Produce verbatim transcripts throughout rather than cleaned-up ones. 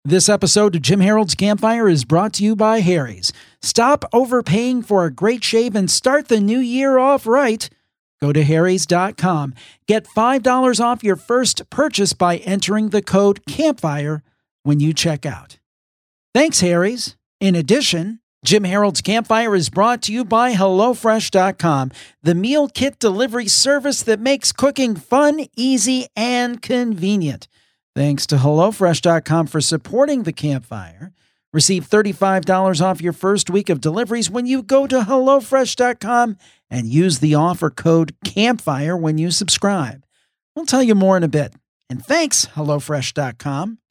This episode of Jim Harold's Campfire is brought to you by Harry's. Stop overpaying for a great shave and start the new year off right. Go to harrys dot com. Get five dollars off your first purchase by entering the code CAMPFIRE when you check out. Thanks, Harry's. In addition, Jim Harold's Campfire is brought to you by hello fresh dot com, the meal kit delivery service that makes cooking fun, easy, and convenient. Thanks to hello fresh dot com for supporting the Campfire. Receive thirty-five dollars off your first week of deliveries when you go to hello fresh dot com and use the offer code CAMPFIRE when you subscribe. We'll tell you more in a bit. And thanks, hello fresh dot com.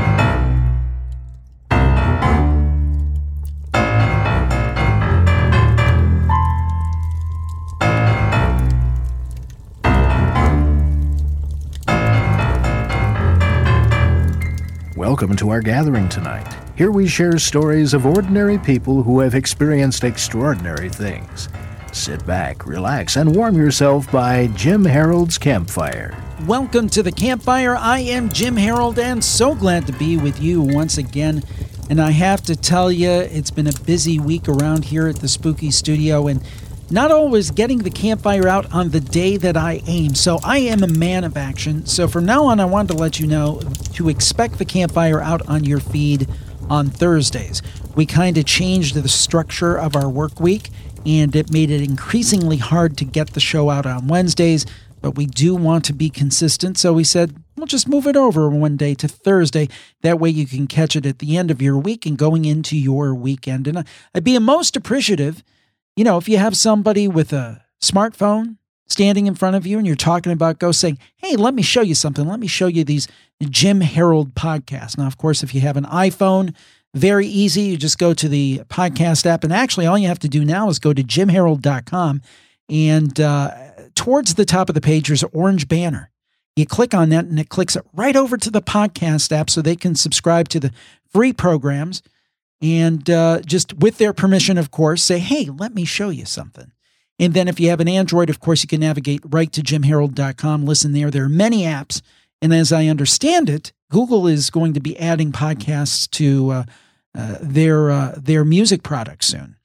Welcome to our gathering tonight. Here we share stories of ordinary people who have experienced extraordinary things. Sit back, relax, and warm yourself by Jim Harold's Campfire. Welcome to the Campfire. I am Jim Harold, and so glad to be with you once again. And I have to tell you, it's been a busy week around here at the Spooky Studio, and not always getting the Campfire out on the day that I aim. So I am a man of action. So from now on, I wanted to let you know to expect the Campfire out on your feed on Thursdays. We kind of changed the structure of our work week, and it made it increasingly hard to get the show out on Wednesdays, but we do want to be consistent. So we said, we'll just move it over one day to Thursday. That way you can catch it at the end of your week and going into your weekend. And I'd be most appreciative, you know, if you have somebody with a smartphone standing in front of you and you're talking about ghosts, saying, hey, let me show you something. Let me show you these Jim Harold podcasts. Now, of course, if you have an iPhone, very easy. You just go to the podcast app. And actually, all you have to do now is go to jim harold dot com. And uh, towards the top of the page, there's an orange banner. You click on that and it clicks it right over to the podcast app so they can subscribe to the free programs. And uh, just with their permission, of course, say, hey, let me show you something. And then if you have an Android, of course, you can navigate right to jim harold dot com. Listen there. There are many apps. And as I understand it, Google is going to be adding podcasts to uh, uh, their uh, their music products soon.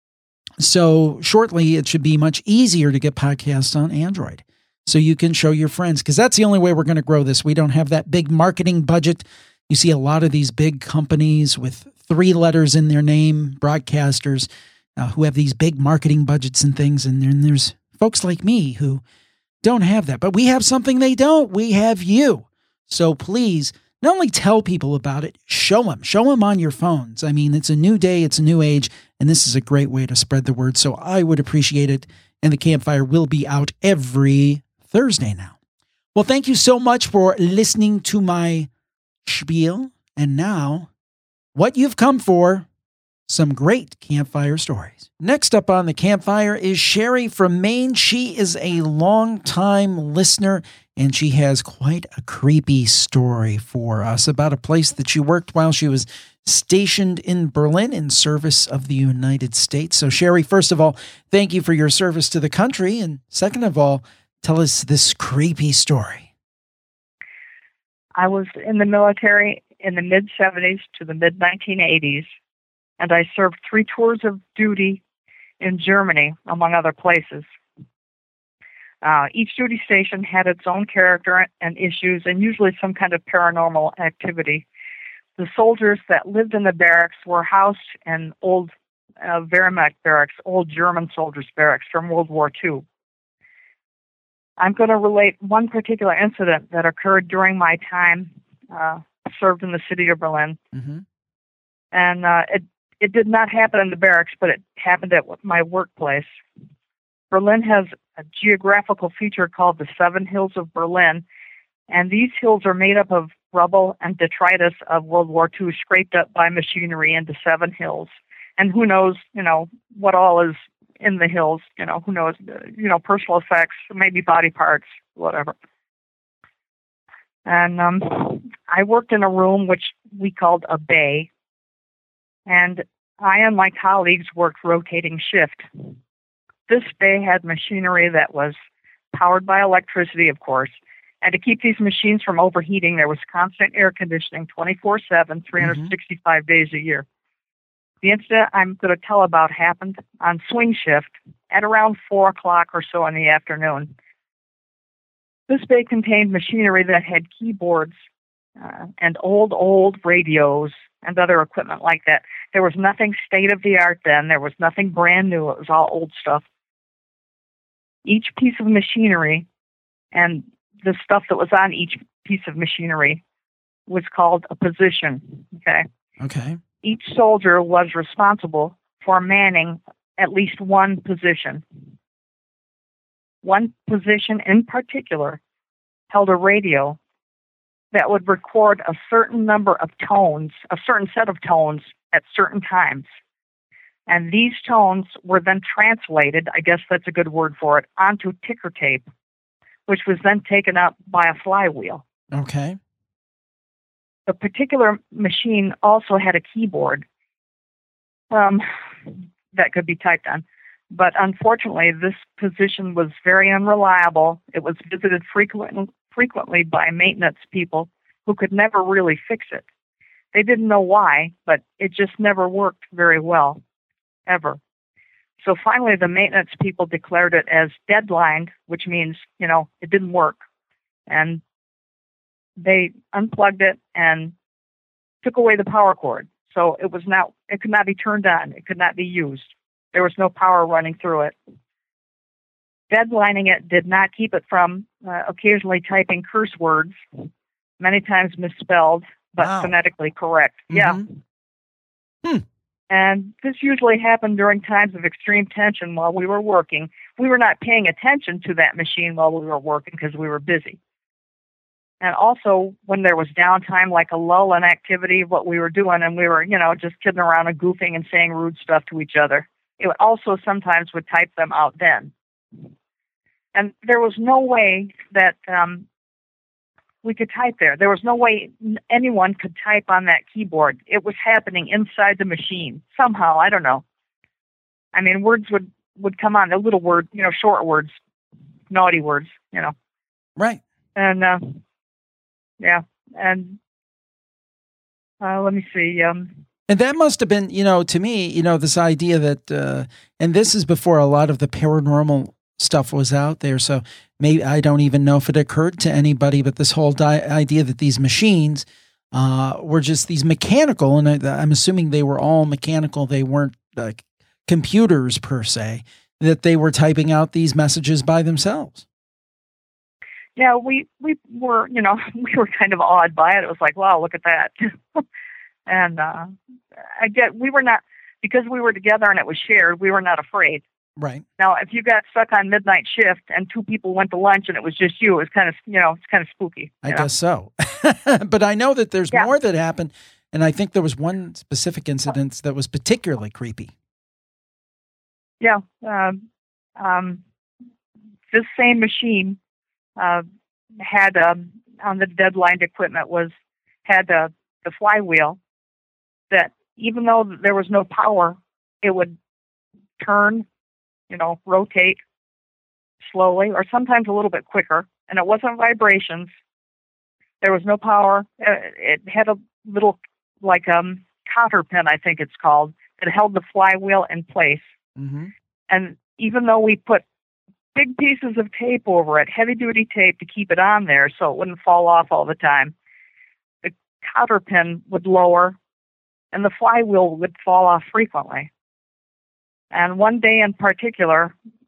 So shortly, it should be much easier to get podcasts on Android. So you can show your friends, because that's the only way we're going to grow this. We don't have that big marketing budget. You see a lot of these big companies with three letters in their name, broadcasters, uh, who have these big marketing budgets and things. And then there's folks like me who don't have that. But we have something they don't. We have you. So please, not only tell people about it, show them. Show them on your phones. I mean, it's a new day. It's a new age. And this is a great way to spread the word. So I would appreciate it. And the Campfire will be out every Thursday now. Well, thank you so much for listening to my spiel. And now, what you've come for, some great campfire stories. Next up on the Campfire is Sherry from Maine. She is a long-time listener, and she has quite a creepy story for us about a place that she worked while she was stationed in Berlin in service of the United States. So, Sherry, first of all, thank you for your service to the country. And second of all, tell us this creepy story. I was in the military in the mid-seventies to the mid-nineteen eighties, and I served three tours of duty in Germany, among other places. Uh, each duty station had its own character and issues, and usually some kind of paranormal activity. The soldiers that lived in the barracks were housed in old uh, Wehrmacht barracks, old German soldiers' barracks from World War Two. I'm going to relate one particular incident that occurred during my time uh, served in the city of Berlin. Mm-hmm. And uh, it, it did not happen in the barracks, but it happened at my workplace. Berlin has a geographical feature called the Seven Hills of Berlin, and these hills are made up of rubble and detritus of World War Two scraped up by machinery into seven hills. And who knows, you know, what all is in the hills, you know, who knows, you know, personal effects, maybe body parts, whatever. And um, I worked in a room which we called a bay, and I and my colleagues worked rotating shift. This bay had machinery that was powered by electricity, of course, And to keep these machines from overheating, there was constant air conditioning twenty-four seven, three hundred sixty-five mm-hmm. days a year. The incident I'm going to tell about happened on swing shift at around four o'clock or so in the afternoon. This bay contained machinery that had keyboards uh, and old, old radios and other equipment like that. There was nothing state-of-the-art then. There was nothing brand new. It was all old stuff. Each piece of machinery and the stuff that was on each piece of machinery was called a position, okay? Okay. Each soldier was responsible for manning at least one position. One position in particular held a radio that would record a certain number of tones, a certain set of tones at certain times. And these tones were then translated, I guess that's a good word for it, onto ticker tape, which was then taken up by a flywheel. Okay. The particular machine also had a keyboard um, that could be typed on. But unfortunately, this position was very unreliable. It was visited frequent, frequently by maintenance people who could never really fix it. They didn't know why, but it just never worked very well, ever. So finally, the maintenance people declared it as deadlined, which means, you know, it didn't work. And they unplugged it and took away the power cord. So it was not, it could not be turned on. It could not be used. There was no power running through it. Deadlining it did not keep it from uh, occasionally typing curse words, many times misspelled, but wow. phonetically correct. Mm-hmm. Yeah. Hmm. And this usually happened during times of extreme tension while we were working. We were not paying attention to that machine while we were working because we were busy. And also when there was downtime, like a lull in activity of what we were doing, and we were, you know, just kidding around and goofing and saying rude stuff to each other, it also sometimes would type them out then. And there was no way that um, we could type there. There was no way anyone could type on that keyboard. It was happening inside the machine somehow. I don't know. I mean, words would, would come on, the little word, you know, short words, naughty words, you know. Right. And, uh, yeah, and uh, let me see. Um, And that must have been, you know, to me, you know, this idea that, uh, and this is before a lot of the paranormal stuff was out there. So maybe, I don't even know if it occurred to anybody, but this whole di- idea that these machines uh, were just these mechanical, and I, I'm assuming they were all mechanical. They weren't like computers per se, that they were typing out these messages by themselves. Yeah, we, we were, you know, we were kind of awed by it. It was like, wow, look at that. And uh, I get we were not, because we were together and it was shared, we were not afraid. Right. Now, if you got stuck on midnight shift and two people went to lunch and it was just you, it was kind of, you know, it's kind of spooky. I know? guess so. But I know that there's yeah. more that happened, and I think there was one specific incident that was particularly creepy. Yeah. Um, um, this same machine uh, had, um, on the deadlined equipment, was had uh, the flywheel that even though there was no power, it would turn, you know, rotate slowly or sometimes a little bit quicker. And it wasn't vibrations. There was no power. It had a little, like, um, cotter pin, I think it's called, that held the flywheel in place. Mm-hmm. And even though we put big pieces of tape over it, heavy-duty tape to keep it on there so it wouldn't fall off all the time, the cotter pin would lower and the flywheel would fall off frequently. And one day in particular,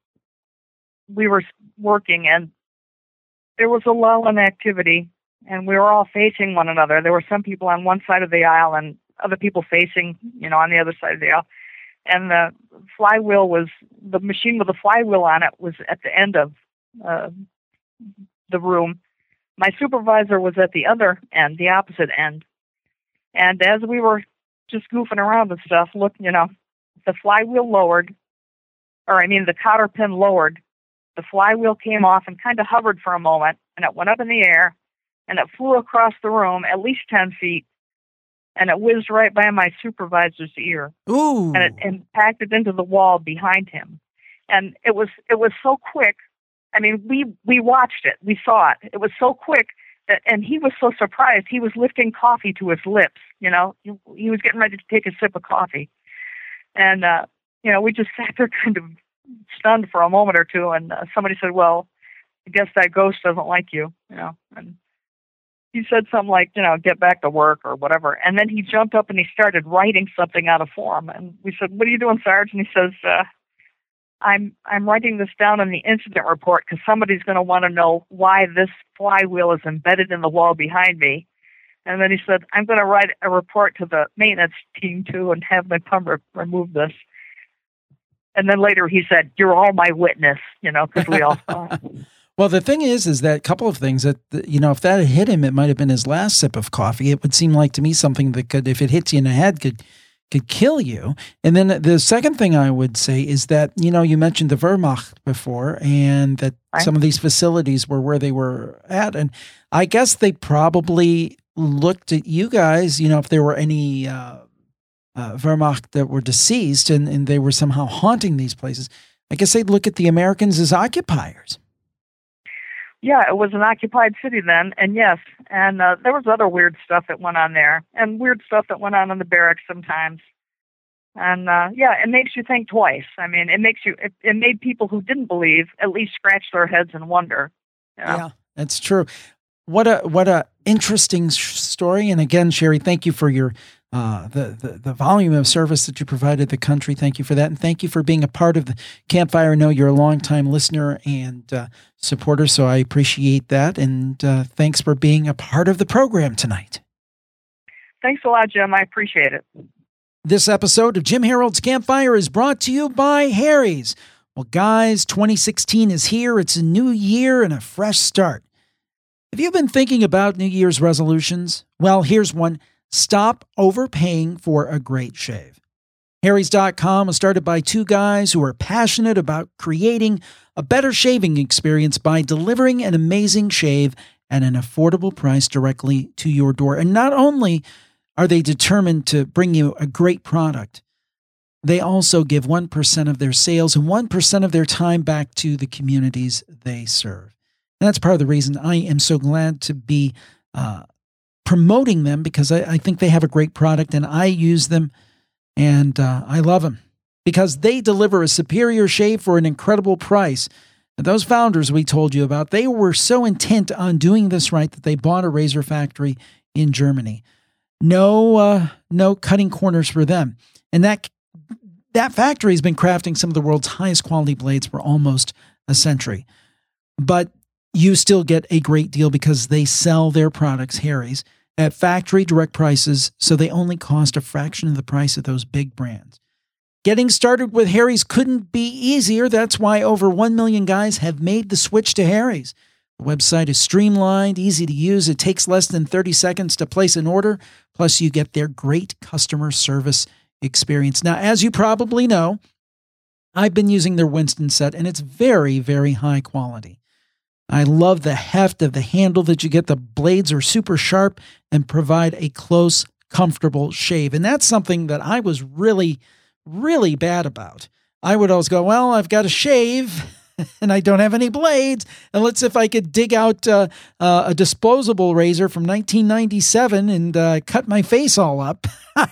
we were working and there was a lull in activity and we were all facing one another. There were some people on one side of the aisle and other people facing, you know, on the other side of the aisle. And the flywheel was, the machine with the flywheel on it was at the end of uh, the room. My supervisor was at the other end, the opposite end. And as we were just goofing around and stuff, look, you know, the flywheel lowered, or I mean, the cotter pin lowered. The flywheel came off and kind of hovered for a moment, and it went up in the air, and it flew across the room at least ten feet, and it whizzed right by my supervisor's ear. Ooh. And it impacted into the wall behind him. And it was it was so quick, I mean, we, we watched it. We saw it. It was so quick. That, and he was so surprised. He was lifting coffee to his lips, you know. He, he was getting ready to take a sip of coffee. And, uh, you know, we just sat there kind of stunned for a moment or two. And uh, somebody said, well, I guess that ghost doesn't like you, you know. And he said something like, you know, get back to work or whatever. And then he jumped up and he started writing something out of form. And we said, what are you doing, Sarge? And he says, uh, I'm I'm writing this down in the incident report because somebody's going to want to know why this flywheel is embedded in the wall behind me. And then he said, I'm going to write a report to the maintenance team, too, and have them come re- remove this. And then later he said, you're all my witness, you know, because we all saw it. Well, the thing is, is that a couple of things that, you know, if that had hit him, it might have been his last sip of coffee. It would seem like to me something that could, if it hits you in the head, could could kill you. And then the second thing I would say is that, you know, you mentioned the Wehrmacht before, and that right. some of these facilities were where they were at. And I guess they probably looked at you guys, you know, if there were any uh, uh, Wehrmacht that were deceased and, and they were somehow haunting these places, I guess they'd look at the Americans as occupiers. Yeah, it was an occupied city then, and yes, and uh, there was other weird stuff that went on there, and weird stuff that went on in the barracks sometimes. And uh, yeah, it makes you think twice. I mean, it makes you, it, it made people who didn't believe at least scratch their heads and wonder. You know? Yeah, that's true. What a what a interesting story. And again, Sherry, thank you for your uh, the, the the volume of service that you provided the country. Thank you for that, and thank you for being a part of the Campfire. I know you're a longtime listener and uh, supporter, so I appreciate that. And uh, thanks for being a part of the program tonight. Thanks a lot, Jim. I appreciate it. This episode of Jim Harold's Campfire is brought to you by Harry's. Well, guys, twenty sixteen is here. It's a new year and a fresh start. Have you been thinking about New Year's resolutions? Well, here's one. Stop overpaying for a great shave. Harry's dot com was started by two guys who are passionate about creating a better shaving experience by delivering an amazing shave at an affordable price directly to your door. And not only are they determined to bring you a great product, they also give one percent of their sales and one percent of their time back to the communities they serve. And that's part of the reason I am so glad to be uh, promoting them, because I, I think they have a great product and I use them and uh, I love them because they deliver a superior shave for an incredible price. And those founders we told you about, they were so intent on doing this right that they bought a razor factory in Germany. No, uh, no cutting corners for them. And that that factory has been crafting some of the world's highest quality blades for almost a century. But you still get a great deal because they sell their products, Harry's, at factory direct prices, so they only cost a fraction of the price of those big brands. Getting started with Harry's couldn't be easier. That's why over one million guys have made the switch to Harry's. The website is streamlined, easy to use. It takes less than thirty seconds to place an order. Plus, you get their great customer service experience. Now, as you probably know, I've been using their Winston set, and it's very, very high quality. I love the heft of the handle that you get. The blades are super sharp and provide a close, comfortable shave. And that's something that I was really, really bad about. I would always go, well, I've got to shave and I don't have any blades. And let's see if I could dig out uh, uh, a disposable razor from nineteen ninety-seven and uh, cut my face all up.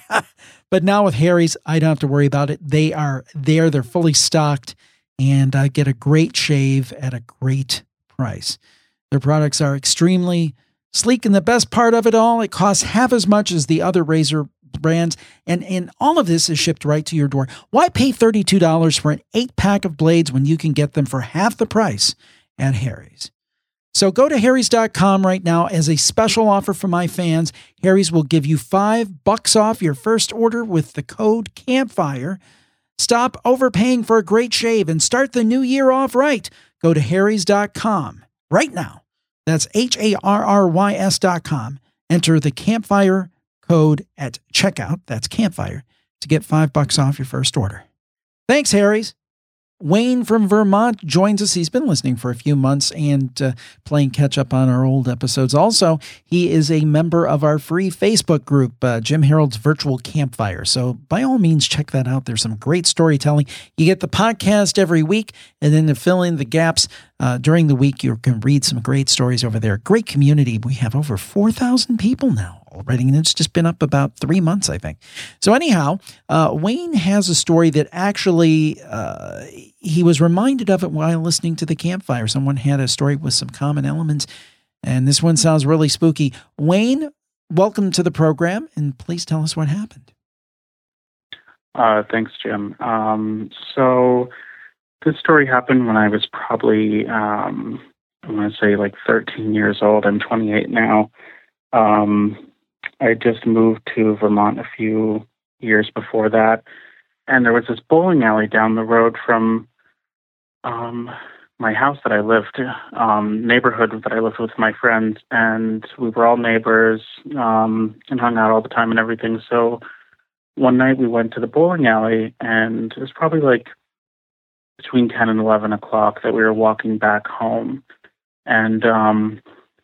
But now with Harry's, I don't have to worry about it. They are there. They're fully stocked, and I get a great shave at a great price. Their products are extremely sleek, and the best part of it all, it costs half as much as the other razor brands, and, and all of this is shipped right to your door. Why pay thirty-two dollars for an eight-pack of blades when you can get them for half the price at Harry's? So go to Harry's dot com right now. As a special offer for my fans, Harry's will give you five bucks off your first order with the code CAMPFIRE. Stop overpaying for a great shave and start the new year off right. Go to Harry's dot com right now. That's H A R R Y S dot com. Enter the Campfire code at checkout. That's Campfire to get five bucks off your first order. Thanks, Harry's. Wayne from Vermont joins us. He's been listening for a few months and uh, playing catch up on our old episodes. Also, he is a member of our free Facebook group, uh, Jim Harold's Virtual Campfire. So by all means, check that out. There's some great storytelling. You get the podcast every week, and then to fill in the gaps uh, during the week, you can read some great stories over there. Great community. We have over four thousand people now already, and it's just been up about three months, I think. So anyhow, uh, Wayne has a story that actually uh, he was reminded of it while listening to the campfire. Someone had a story with some common elements, and this one sounds really spooky. Wayne, welcome to the program, and please tell us what happened. Uh, thanks, Jim. Um, so this story happened when I was probably, um, I want to say like thirteen years old. I'm twenty-eight now. Um, I just moved to Vermont a few years before that, and there was this bowling alley down the road from um, my house that I lived, um, neighborhood that I lived with my friends, and we were all neighbors um, and hung out all the time and everything. So one night we went to the bowling alley, and it was probably like between ten and eleven o'clock that we were walking back home, and um,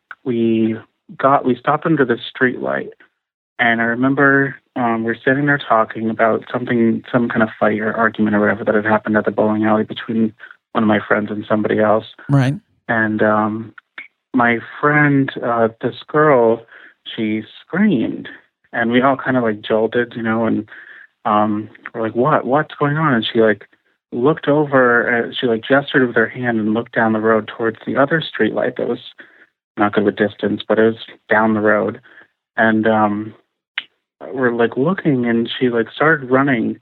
we got we stopped under the street light. And I remember um, we were sitting there talking about something, some kind of fight or argument or whatever that had happened at the bowling alley between one of my friends and somebody else. Right. And um, my friend, uh, this girl, she screamed, and we all kind of like jolted, you know, and um, we're like, "What? What's going on?" And she like looked over, uh, she like gestured with her hand and looked down the road towards the other street light that was not good with distance, but it was down the road. And um, we're like looking, and she like started running.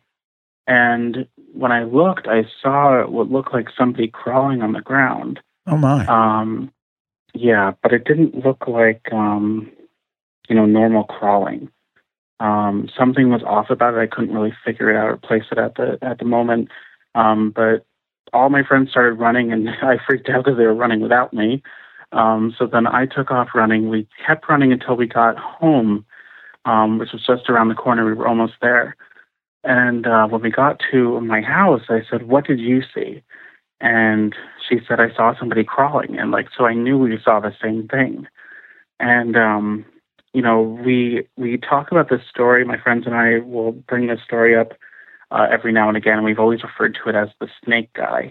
And when I looked, I saw what looked like somebody crawling on the ground. Oh my. Um, yeah, but it didn't look like, um, you know, normal crawling. Um, something was off about it. I couldn't really figure it out or place it at the, at the moment. Um, but all my friends started running, and I freaked out because they were running without me. Um, so then I took off running. We kept running until we got home, um, which was just around the corner. We were almost there. And uh, when we got to my house, I said, "What did you see?" And she said, "I saw somebody crawling." And like, so I knew we saw the same thing. And, um, you know, we, we talk about this story. My friends and I will bring this story up uh, every now and again. We've always referred to it as the snake guy.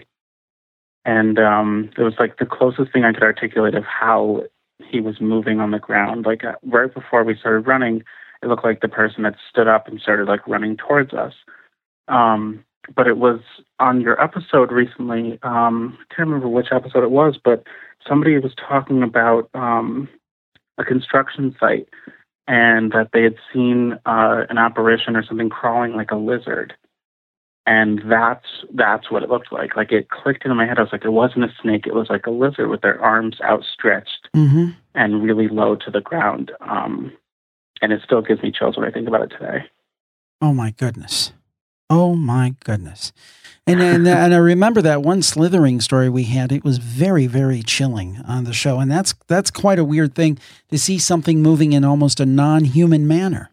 And um, it was like the closest thing I could articulate of how he was moving on the ground. Like uh, right before we started running, it looked like the person had stood up and started like running towards us. Um, but it was on your episode recently. Um, I can't remember which episode it was, but somebody was talking about um, a construction site, and that they had seen uh, an apparition or something crawling like a lizard. And that's that's what it looked like. Like it clicked into my head. I was like, it wasn't a snake. It was like a lizard with their arms outstretched mm-hmm. and really low to the ground. Um, and it still gives me chills when I think about it today. Oh my goodness. Oh my goodness. And and, and I remember that one slithering story we had. It was very, very chilling on the show. And that's that's quite a weird thing to see something moving in almost a non-human manner.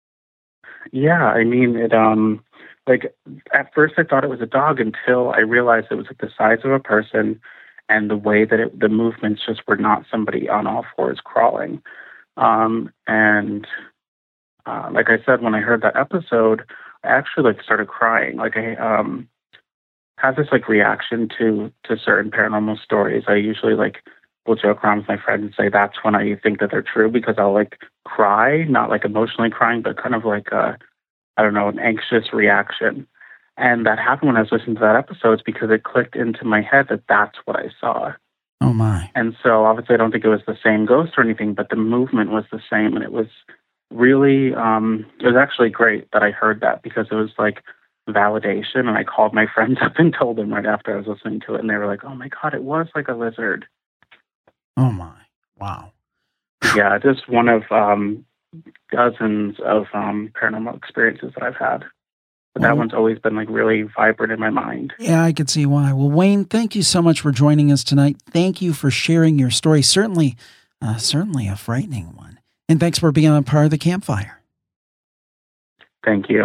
Yeah, I mean, it. Um, like at first I thought it was a dog until I realized it was like the size of a person, and the way that it, the movements just were not somebody on all fours crawling. Um, and uh, like I said, when I heard that episode, I actually like started crying. Like I um, have this like reaction to to certain paranormal stories. I usually like will joke around with my friends and say that's when I think that they're true, because I'll like cry, not like emotionally crying, but kind of like a, I don't know, an anxious reaction. And that happened when I was listening to that episode, because it clicked into my head that that's what I saw. Oh my. And so obviously I don't think it was the same ghost or anything, but the movement was the same. And it was really, um, it was actually great that I heard that, because it was like validation. And I called my friends up and told them right after I was listening to it. And they were like, oh my God, it was like a lizard. Oh my. Wow. Yeah, just one of um, dozens of um, paranormal experiences that I've had. But that well, one's always been like really vibrant in my mind. Yeah, I could see why. Well, Wayne, thank you so much for joining us tonight. Thank you for sharing your story. Certainly, uh, certainly a frightening one. And thanks for being a part of the campfire. Thank you.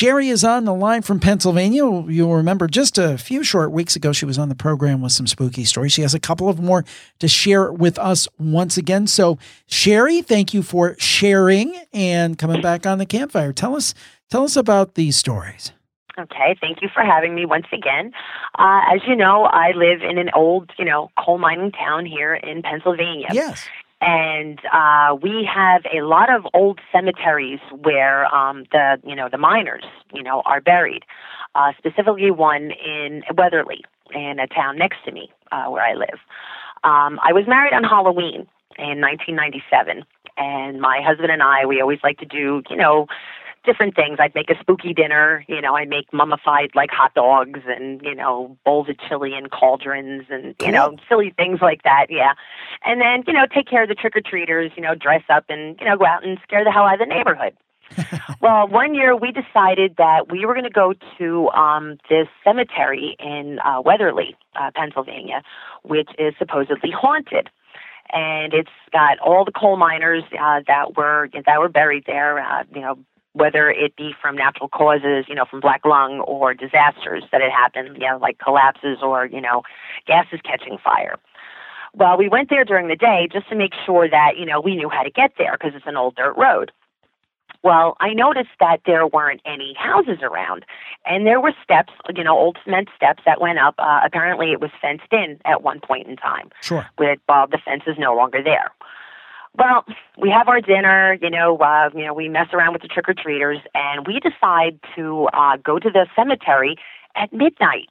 Sherry is on the line from Pennsylvania. You'll remember just a few short weeks ago, she was on the program with some spooky stories. She has a couple of more to share with us once again. So, Sherry, thank you for sharing and coming back on the campfire. Tell us, tell us about these stories. Okay, thank you for having me once again. Uh, as you know, I live in an old, you know, coal mining town here in Pennsylvania. Yes. And uh, we have a lot of old cemeteries where um, the, you know, the miners, you know, are buried. Uh, specifically, one in Weatherly, in a town next to me, uh, where I live. Um, I was married on Halloween in nineteen ninety-seven, and my husband and I, we always like to do, you know, different things. I'd make a spooky dinner, you know, I'd make mummified like hot dogs and, you know, bowls of chili and cauldrons and, you cool. know, silly things like that. Yeah. And then, you know, take care of the trick-or-treaters, you know, dress up and, you know, go out and scare the hell out of the neighborhood. Well, one year we decided that we were going to go to um, this cemetery in uh, Weatherly, uh, Pennsylvania, which is supposedly haunted. And it's got all the coal miners uh, that were that were buried there, uh, you know, whether it be from natural causes, you know, from black lung or disasters that had happened, you know, like collapses or, you know, gases catching fire. Well, we went there during the day just to make sure that, you know, we knew how to get there because it's an old dirt road. Well, I noticed that there weren't any houses around, and there were steps, you know, old cement steps that went up. Uh, apparently, it was fenced in at one point in time. Sure. With uh, the fence is no longer there. Well, we have our dinner, you know, uh, you know, we mess around with the trick-or-treaters, and we decide to uh, go to the cemetery at midnight.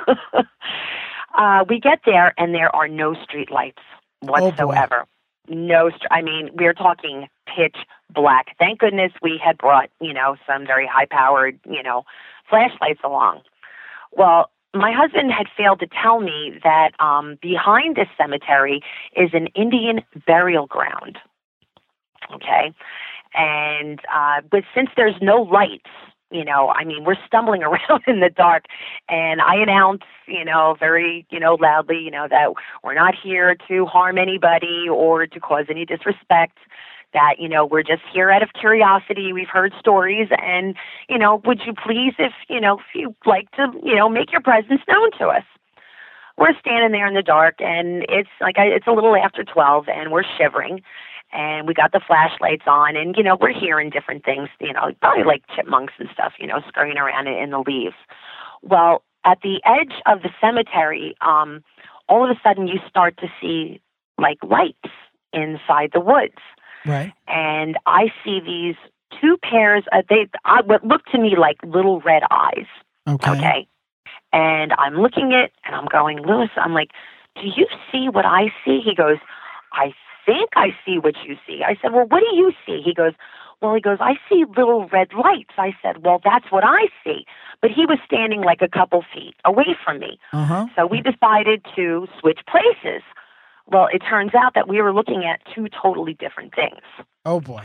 uh, we get there, and there are no street lights whatsoever. Oh, no, st- I mean, we're talking pitch black. Thank goodness we had brought, you know, some very high-powered, you know, flashlights along. Well, my husband had failed to tell me that um, behind this cemetery is an Indian burial ground. Okay. And, uh, but since there's no lights, you know, I mean, we're stumbling around in the dark, and I announce, you know, very, you know, loudly, you know, that we're not here to harm anybody or to cause any disrespect. That, you know, we're just here out of curiosity. We've heard stories, and, you know, would you please, if, you know, if you'd like to, you know, make your presence known to us. We're standing there in the dark, and it's like, I, it's a little after twelve, and we're shivering, and we got the flashlights on, and, you know, we're hearing different things, you know, probably like chipmunks and stuff, you know, scurrying around in the leaves. Well, at the edge of the cemetery, um, all of a sudden you start to see, like, lights inside the woods. Right. And I see these two pairs, uh, they uh, what looked to me like little red eyes. Okay. Okay. And I'm looking at, and I'm going, Lewis, I'm like, do you see what I see? He goes, I think I see what you see. I said, well, what do you see? He goes, well, he goes, I see little red lights. I said, well, that's what I see. But he was standing like a couple feet away from me. Uh-huh. So we decided to switch places. Well, it turns out that we were looking at two totally different things. Oh, boy.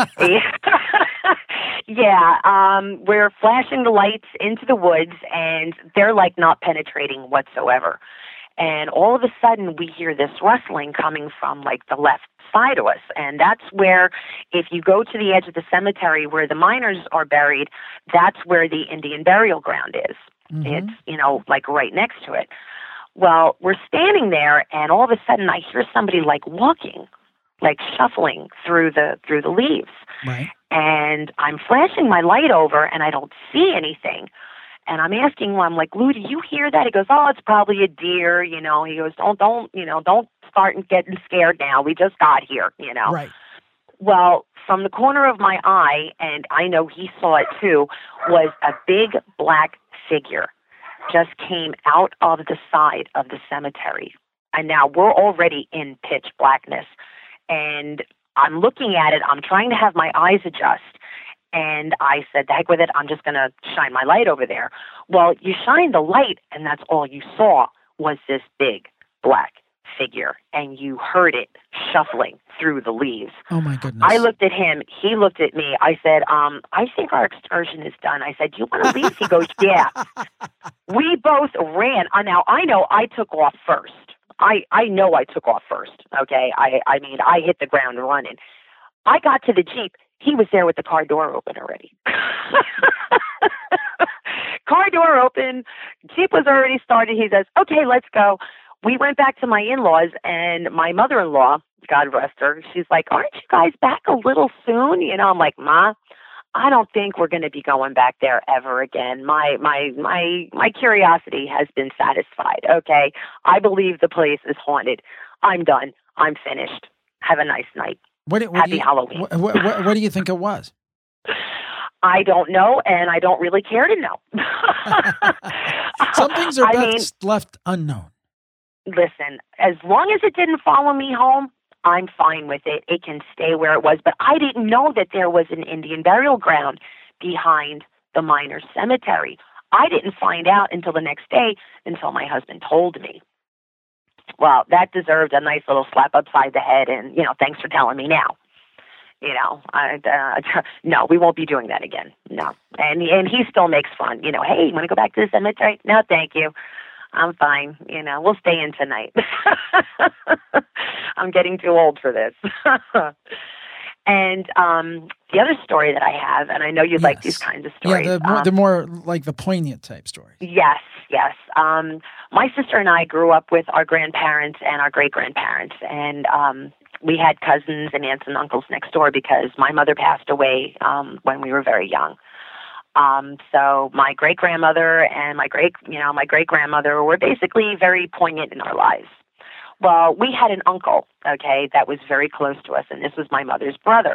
Yeah, um, we're flashing the lights into the woods, and they're, like, not penetrating whatsoever. And all of a sudden, we hear this rustling coming from, like, the left side of us. And that's where, if you go to the edge of the cemetery where the miners are buried, that's where the Indian burial ground is. Mm-hmm. It's, you know, like, right next to it. Well, we're standing there, and all of a sudden I hear somebody like walking, like shuffling through the through the leaves. Right. And I'm flashing my light over, and I don't see anything. And I'm asking him, I'm like, Lou, do you hear that? He goes, oh, it's probably a deer. You know, he goes, don't, don't, you know, don't start getting scared now. We just got here, you know. Right. Well, from the corner of my eye, and I know he saw it too, was a big black figure just came out of the side of the cemetery. And now we're already in pitch blackness. And I'm looking at it. I'm trying to have my eyes adjust. And I said, the heck with it. I'm just going to shine my light over there. Well, you shine the light, and that's all you saw was this big black figure. And you heard it shuffling through the leaves. Oh, my goodness. I looked at him. He looked at me. I said, um, I think our excursion is done. I said, do you want to leave? He goes, yeah. We both ran. Uh, now, I know I took off first. I, I know I took off first, okay? I, I mean, I hit the ground running. I got to the Jeep. He was there with the car door open already. door open. Jeep was already started. He says, okay, let's go. We went back to my in-laws, and my mother-in-law, God rest her, she's like, aren't you guys back a little soon? You know, I'm like, Ma, I don't think we're going to be going back there ever again. My my my my curiosity has been satisfied. Okay, I believe the place is haunted. I'm done. I'm finished. Have a nice night. What, what Happy do you, Halloween. What, what, what do you think it was? I don't know, and I don't really care to know. Some things are I best mean, left unknown. Listen, as long as it didn't follow me home, I'm fine with it. It can stay where it was. But I didn't know that there was an Indian burial ground behind the miners' cemetery. I didn't find out until the next day, until my husband told me. Well, that deserved a nice little slap upside the head, and, you know, thanks for telling me now. You know, I, uh, no, we won't be doing that again. No. And, and he still makes fun. You know, hey, you want to go back to the cemetery? No, thank you. I'm fine. You know, we'll stay in tonight. I'm getting too old for this. And um, the other story that I have, and I know you'd Yes. like these kinds of stories. Yeah, the more, um, the more like the poignant type stories. Yes, yes. Um, my sister and I grew up with our grandparents and our great-grandparents, and um, we had cousins and aunts and uncles next door because my mother passed away um, when we were very young. Um, so my great-grandmother and my great, you know, my great-grandmother were basically very poignant in our lives. Well, we had an uncle, okay, that was very close to us, and this was my mother's brother.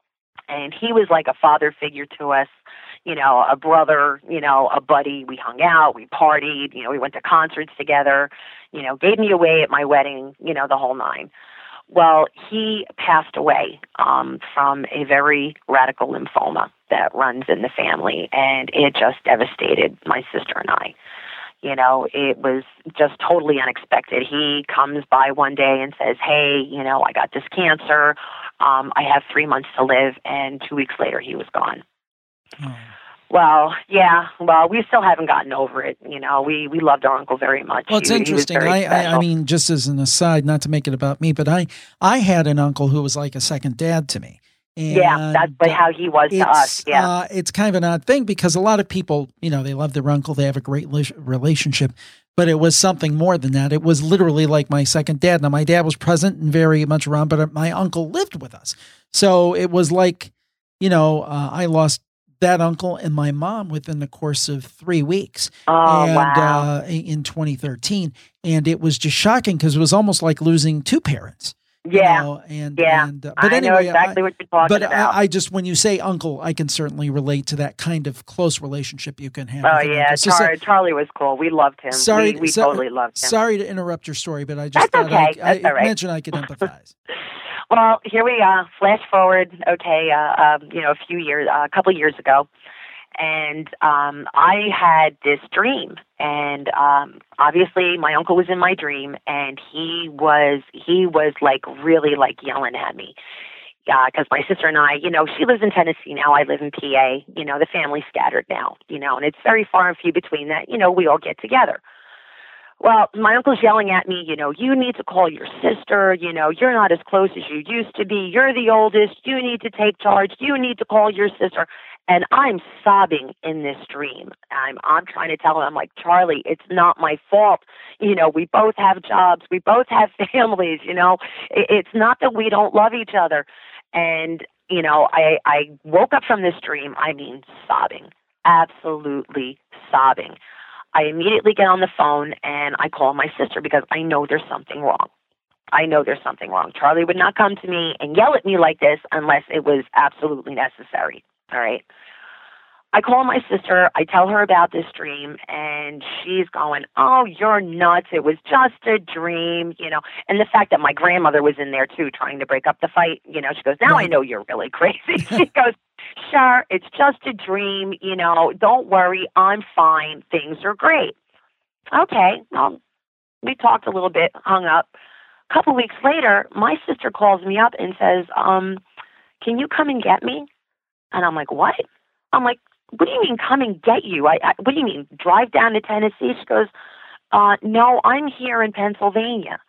And he was like a father figure to us, you know, a brother, you know, a buddy. We hung out, we partied, you know, we went to concerts together, you know, gave me away at my wedding, you know, the whole nine. Well, he passed away um, from a very radical lymphoma that runs in the family, and it just devastated my sister and I. You know, it was just totally unexpected. He comes by one day and says, hey, you know, I got this cancer. Um, I have three months to live. And two weeks later, he was gone. Oh. Well, yeah. Well, we still haven't gotten over it. You know, we, we loved our uncle very much. Well, it's He- he was interesting. very I, I, I special. mean, just as an aside, not to make it about me, but I, I had an uncle who was like a second dad to me. And yeah, that's what, how he was to us. it's, Yeah. uh, it's kind of an odd thing because a lot of people, you know, they love their uncle, they have a great li- relationship, but it was something more than that. It was literally like my second dad. Now, my dad was present and very much around, but my uncle lived with us. So it was like, you know, uh, I lost that uncle and my mom within the course of three weeks. Oh, and, wow. uh, in twenty thirteen. And it was just shocking because it was almost like losing two parents. you Yeah. know, and, Yeah. and, uh, but I anyway, know exactly I, what you're talking but about. I, I just, when you say uncle, I can certainly relate to that kind of close relationship you can have. oh, with an yeah. uncle. So, Char- Charlie was cool. We loved him. sorry, we we so- totally loved him. sorry to interrupt your story, but I just That's thought I, okay. That's I all right. mentioned I could empathize. Well, here we are. Flash forward, okay, uh, um, you know, a few years, uh, a couple of years ago, and um, I had this dream, and um, obviously my uncle was in my dream, and he was he was like really like yelling at me. Because my sister and I, you know, she lives in Tennessee now. I live in P A. You know, the family's scattered now. You know, and it's very far and few between that. You know, we all get together. Well, my uncle's yelling at me, you know, you need to call your sister, you know, you're not as close as you used to be, you're the oldest, you need to take charge, you need to call your sister. And I'm sobbing in this dream. I'm I'm trying to tell him, I'm like, Charlie, it's not my fault. You know, we both have jobs, we both have families, you know, it, it's not that we don't love each other. And, you know, I, I woke up from this dream, I mean, sobbing, absolutely sobbing. I immediately get on the phone and I call my sister because I know there's something wrong. I know there's something wrong. Charlie would not come to me and yell at me like this unless it was absolutely necessary. All right. I call my sister. I tell her about this dream, and she's going, oh, you're nuts. It was just a dream, you know. And the fact that my grandmother was in there, too, trying to break up the fight, you know, she goes, now I know you're really crazy. She goes, sure, it's just a dream, you know, don't worry, I'm fine, things are great. Okay, well, we talked a little bit, hung up. A couple weeks later, my sister calls me up and says, um, can you come and get me? And I'm like, what? I'm like, what do you mean come and get you? I, I What do you mean, drive down to Tennessee? She goes, uh, no, I'm here in Pennsylvania.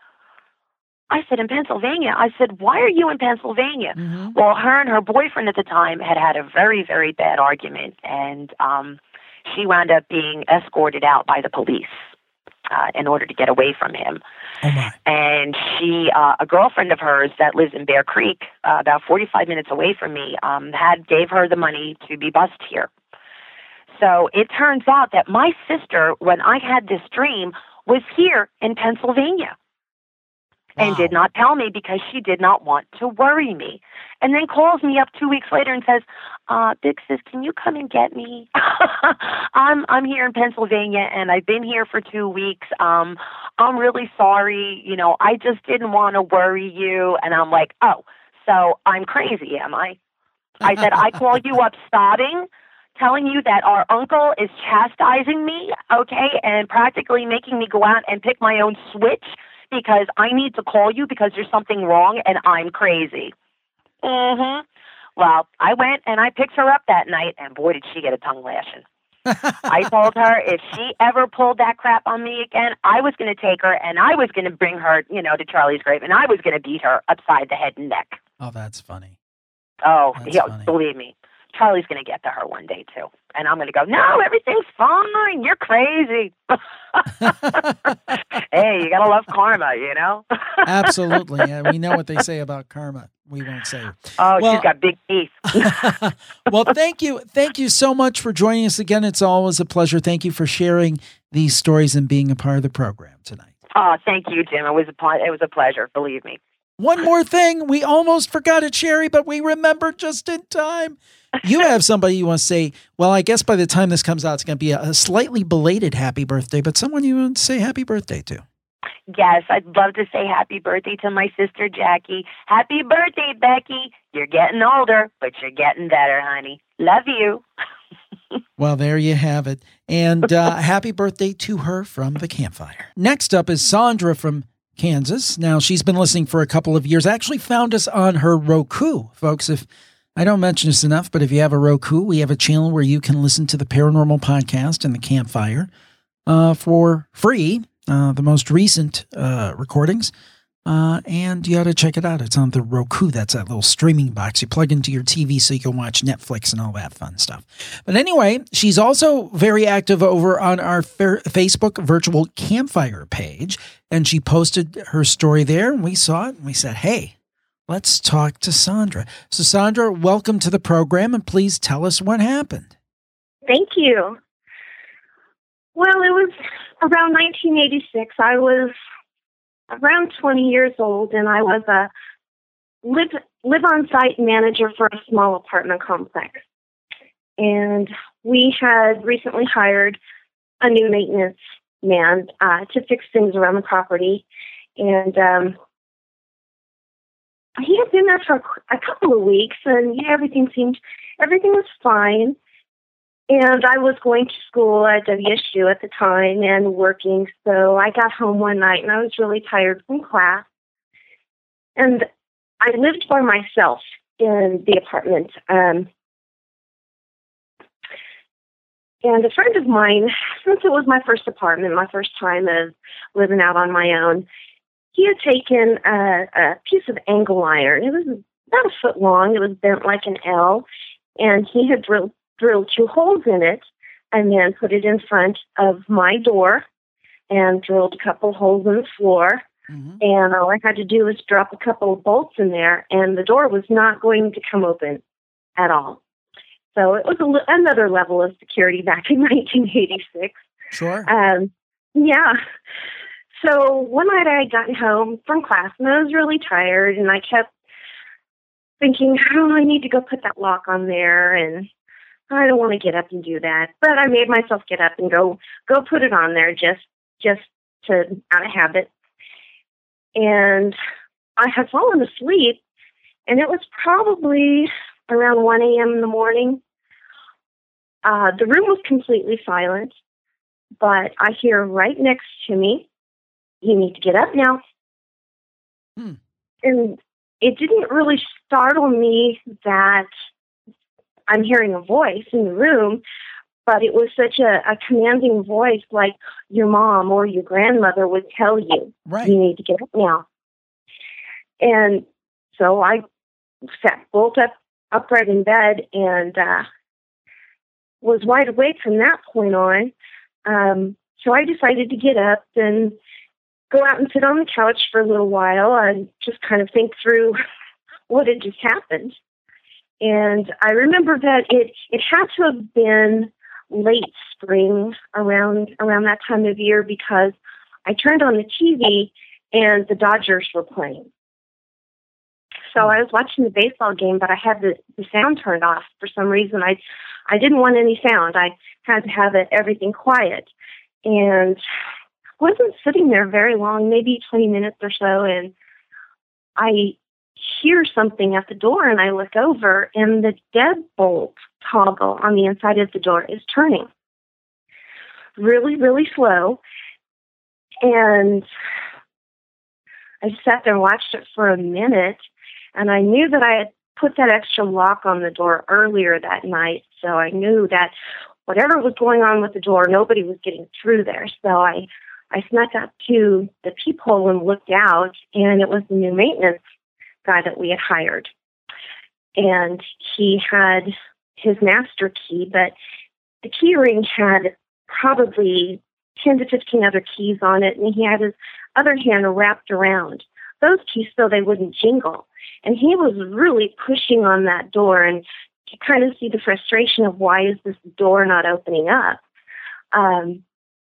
I said, in Pennsylvania? I said, why are you in Pennsylvania? Mm-hmm. Well, her and her boyfriend at the time had had a very, very bad argument, and um, she wound up being escorted out by the police uh, in order to get away from him. Oh my. And she, uh, a girlfriend of hers that lives in Bear Creek, uh, about forty-five minutes away from me, um, had gave her the money to be bused here. So it turns out that my sister, when I had this dream, was here in Pennsylvania. And Wow. did not tell me because she did not want to worry me. And then calls me up two weeks later and says, uh, Big Sis, can you come and get me? I'm I'm here in Pennsylvania, and I've been here for two weeks. Um, I'm really sorry. You know, I just didn't want to worry you. And I'm like, oh, so I'm crazy, am I? I said, I call you up sobbing, telling you that our uncle is chastising me, okay, and practically making me go out and pick my own switch because I need to call you because there's something wrong and I'm crazy. Mm-hmm. Well, I went and I picked her up that night, and boy, did she get a tongue lashing. I told her if she ever pulled that crap on me again, I was going to take her and I was going to bring her, you know, to Charlie's grave, and I was going to beat her upside the head and neck. Oh, that's funny. Oh, That's yeah, funny. believe me. Charlie's going to get to her one day, too. And I'm going to go, no, everything's fine. You're crazy. Hey, you got to love karma, you know? Absolutely. Yeah, we know what they say about karma. We won't say. Oh, Well- she's got big teeth. Well, thank you. Thank you so much for joining us again. It's always a pleasure. Thank you for sharing these stories and being a part of the program tonight. Oh, thank you, Jim. It was a ple- it was a pleasure, believe me. One more thing. We almost forgot it, Sherry, but we remembered just in time. You have somebody you want to say, well, I guess by the time this comes out, it's going to be a, a slightly belated happy birthday, but someone you want to say happy birthday to. Yes, I'd love to say happy birthday to my sister, Jackie. Happy birthday, Becky. You're getting older, but you're getting better, honey. Love you. Well, there you have it. And uh, happy birthday to her from the campfire. Next up is Sandra from Kansas. Now, she's been listening for a couple of years. Actually found us on her Roku. Folks, if I don't mention this enough, but if you have a Roku, we have a channel where you can listen to the Paranormal Podcast and the Campfire uh, for free, uh, the most recent uh, recordings. Uh, and you ought to check it out. It's on the Roku. That's that little streaming box you plug into your T V so you can watch Netflix and all that fun stuff. But anyway, she's also very active over on our fa- Facebook virtual campfire page. And she posted her story there, and we saw it, and we said, hey, let's talk to Sandra. So, Sandra, welcome to the program, and please tell us what happened. Thank you. Well, it was around nineteen eighty-six. I was around twenty years old, and I was a live, live on-site manager for a small apartment complex. And we had recently hired a new maintenance man uh, to fix things around the property. And um, he had been there for a, a couple of weeks, and yeah, everything seemed, everything was fine. And I was going to school at W S U at the time and working, so I got home one night and I was really tired from class. And I lived by myself in the apartment. Um, and a friend of mine, since it was my first apartment, my first time of living out on my own, he had taken a, a piece of angle iron. It was about a foot long. It was bent like an L, and he had drilled drilled two holes in it and then put it in front of my door and drilled a couple holes in the floor. Mm-hmm. And all I had to do was drop a couple of bolts in there, and the door was not going to come open at all. So it was a, another level of security back in nineteen eighty-six. Sure. Um, yeah. So one night I had gotten home from class, and I was really tired, and I kept thinking, oh, I need to go put that lock on there, and I don't want to get up and do that. But I made myself get up and go go put it on there just just to out of habit. And I had fallen asleep, and it was probably around one a.m. in the morning. Uh, the room was completely silent, but I hear right next to me, you need to get up now. Hmm. And it didn't really startle me that I'm hearing a voice in the room, but it was such a, a commanding voice, like your mom or your grandmother would tell you, right. You need to get up now. And so I sat bolt up upright in bed, and uh, was wide awake from that point on. Um, so I decided to get up and go out and sit on the couch for a little while and just kind of think through what had just happened. And I remember that it, it had to have been late spring around around that time of year, because I turned on the T V and the Dodgers were playing. So I was watching the baseball game, but I had the, the sound turned off for some reason. I I didn't want any sound. I had to have it everything quiet. And I wasn't sitting there very long, maybe twenty minutes or so, and I hear something at the door, and I look over, and the deadbolt toggle on the inside of the door is turning really, really slow. And I sat there and watched it for a minute, and I knew that I had put that extra lock on the door earlier that night, so I knew that whatever was going on with the door, nobody was getting through there. So I, I snuck up to the peephole and looked out, and it was the new maintenance guy that we had hired. And he had his master key, but the key ring had probably ten to fifteen other keys on it, and he had his other hand wrapped around those keys so they wouldn't jingle. And he was really pushing on that door, and you kind of see the frustration of, why is this door not opening up? Um,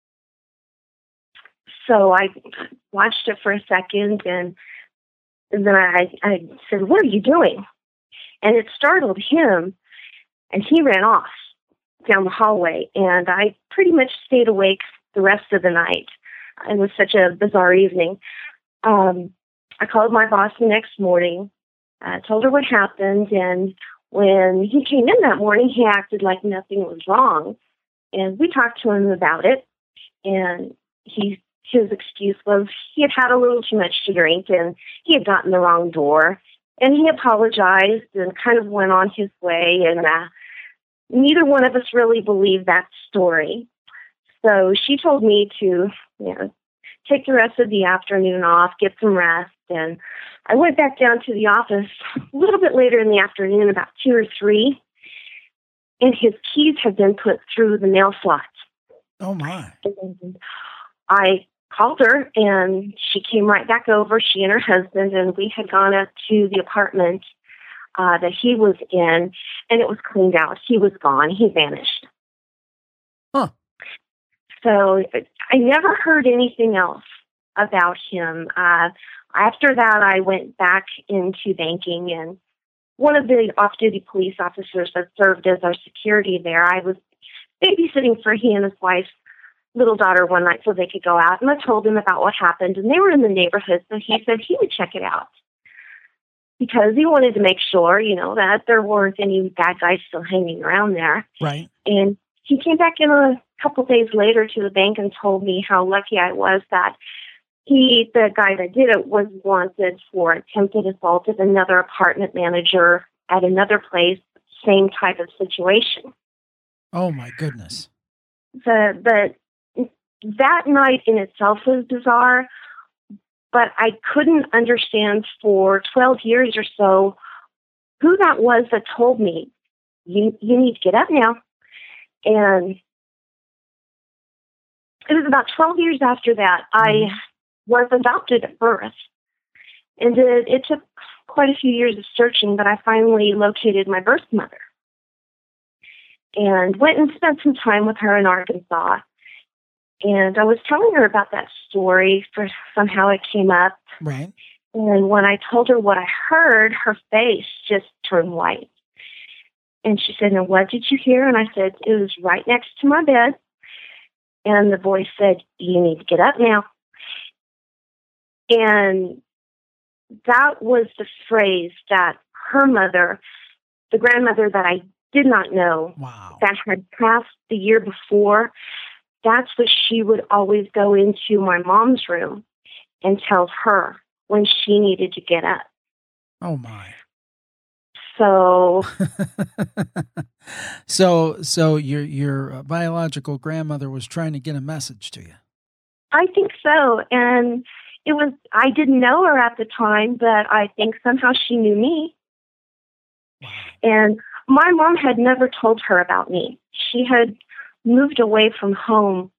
so I watched it for a second, and And then I, I said, "What are you doing?" And it startled him, and he ran off down the hallway. And I pretty much stayed awake the rest of the night. It was such a bizarre evening. Um, I called my boss the next morning, uh, told her what happened, and when he came in that morning, he acted like nothing was wrong. And we talked to him about it, and he his excuse was he had had a little too much to drink and he had gotten the wrong door. And he apologized and kind of went on his way. And uh, neither one of us really believed that story. So she told me to, you know, take the rest of the afternoon off, get some rest. And I went back down to the office a little bit later in the afternoon, about two or three. And his keys had been put through the mail slots. Oh, my. And I called her, and she came right back over, she and her husband, and we had gone up to the apartment uh, that he was in, and it was cleaned out. He was gone. He vanished. Huh. So I never heard anything else about him. Uh, after that, I went back into banking, and one of the off-duty police officers that served as our security there, I was babysitting for he and his wife little daughter one night so they could go out, and I told him about what happened, and they were in the neighborhood, so he said he would check it out because he wanted to make sure, you know, that there weren't any bad guys still hanging around there. Right. And he came back in a couple days later to the bank and told me how lucky I was that he, the guy that did it, was wanted for attempted assault of another apartment manager at another place, same type of situation. Oh, my goodness. The the That night in itself was bizarre, but I couldn't understand for twelve years or so who that was that told me, you, you need to get up now. And it was about twelve years after that, I was adopted at birth. And it, it took quite a few years of searching, but I finally located my birth mother and went and spent some time with her in Arkansas. And I was telling her about that story, for somehow it came up. Right. And when I told her what I heard, her face just turned white. And she said, "Now, what did you hear?" And I said, "It was right next to my bed." And the voice said, "You need to get up now." And that was the phrase that her mother, the grandmother that I did not know, wow, that had passed the year before, that's what she would always go into my mom's room and tell her when she needed to get up. Oh, my. So, so, so your your biological grandmother was trying to get a message to you. I think so. And it was, I didn't know her at the time, but I think somehow she knew me. Wow. And my mom had never told her about me. She had moved away from home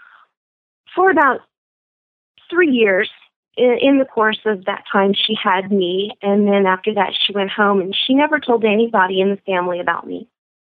for about three years. In, in the course of that time, she had me, and then after that, she went home, and she never told anybody in the family about me.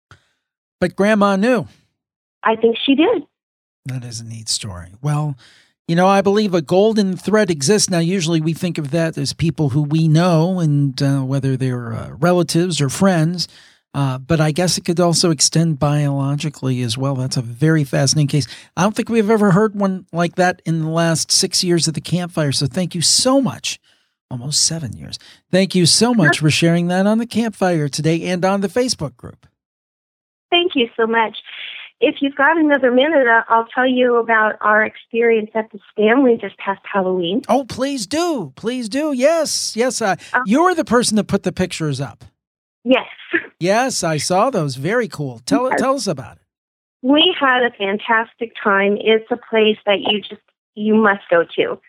But Grandma knew. I think she did. That is a neat story. Well, you know, I believe a golden thread exists. Now, usually we think of that as people who we know, and uh, whether they're uh, relatives or friends. Uh, but I guess it could also extend biologically as well. That's a very fascinating case. I don't think we've ever heard one like that in the last six years at the campfire. So thank you so much. Almost seven years. Thank you so much for sharing that on the campfire today and on the Facebook group. Thank you so much. If you've got another minute, I'll tell you about our experience at the Stanley this past Halloween. Oh, please do. Please do. Yes. Yes. Uh, uh, you're the person that put the pictures up. Yes. Yes, I saw those. Very cool. Tell yes. tell us about it. We had a fantastic time. It's a place that you just, you must go to.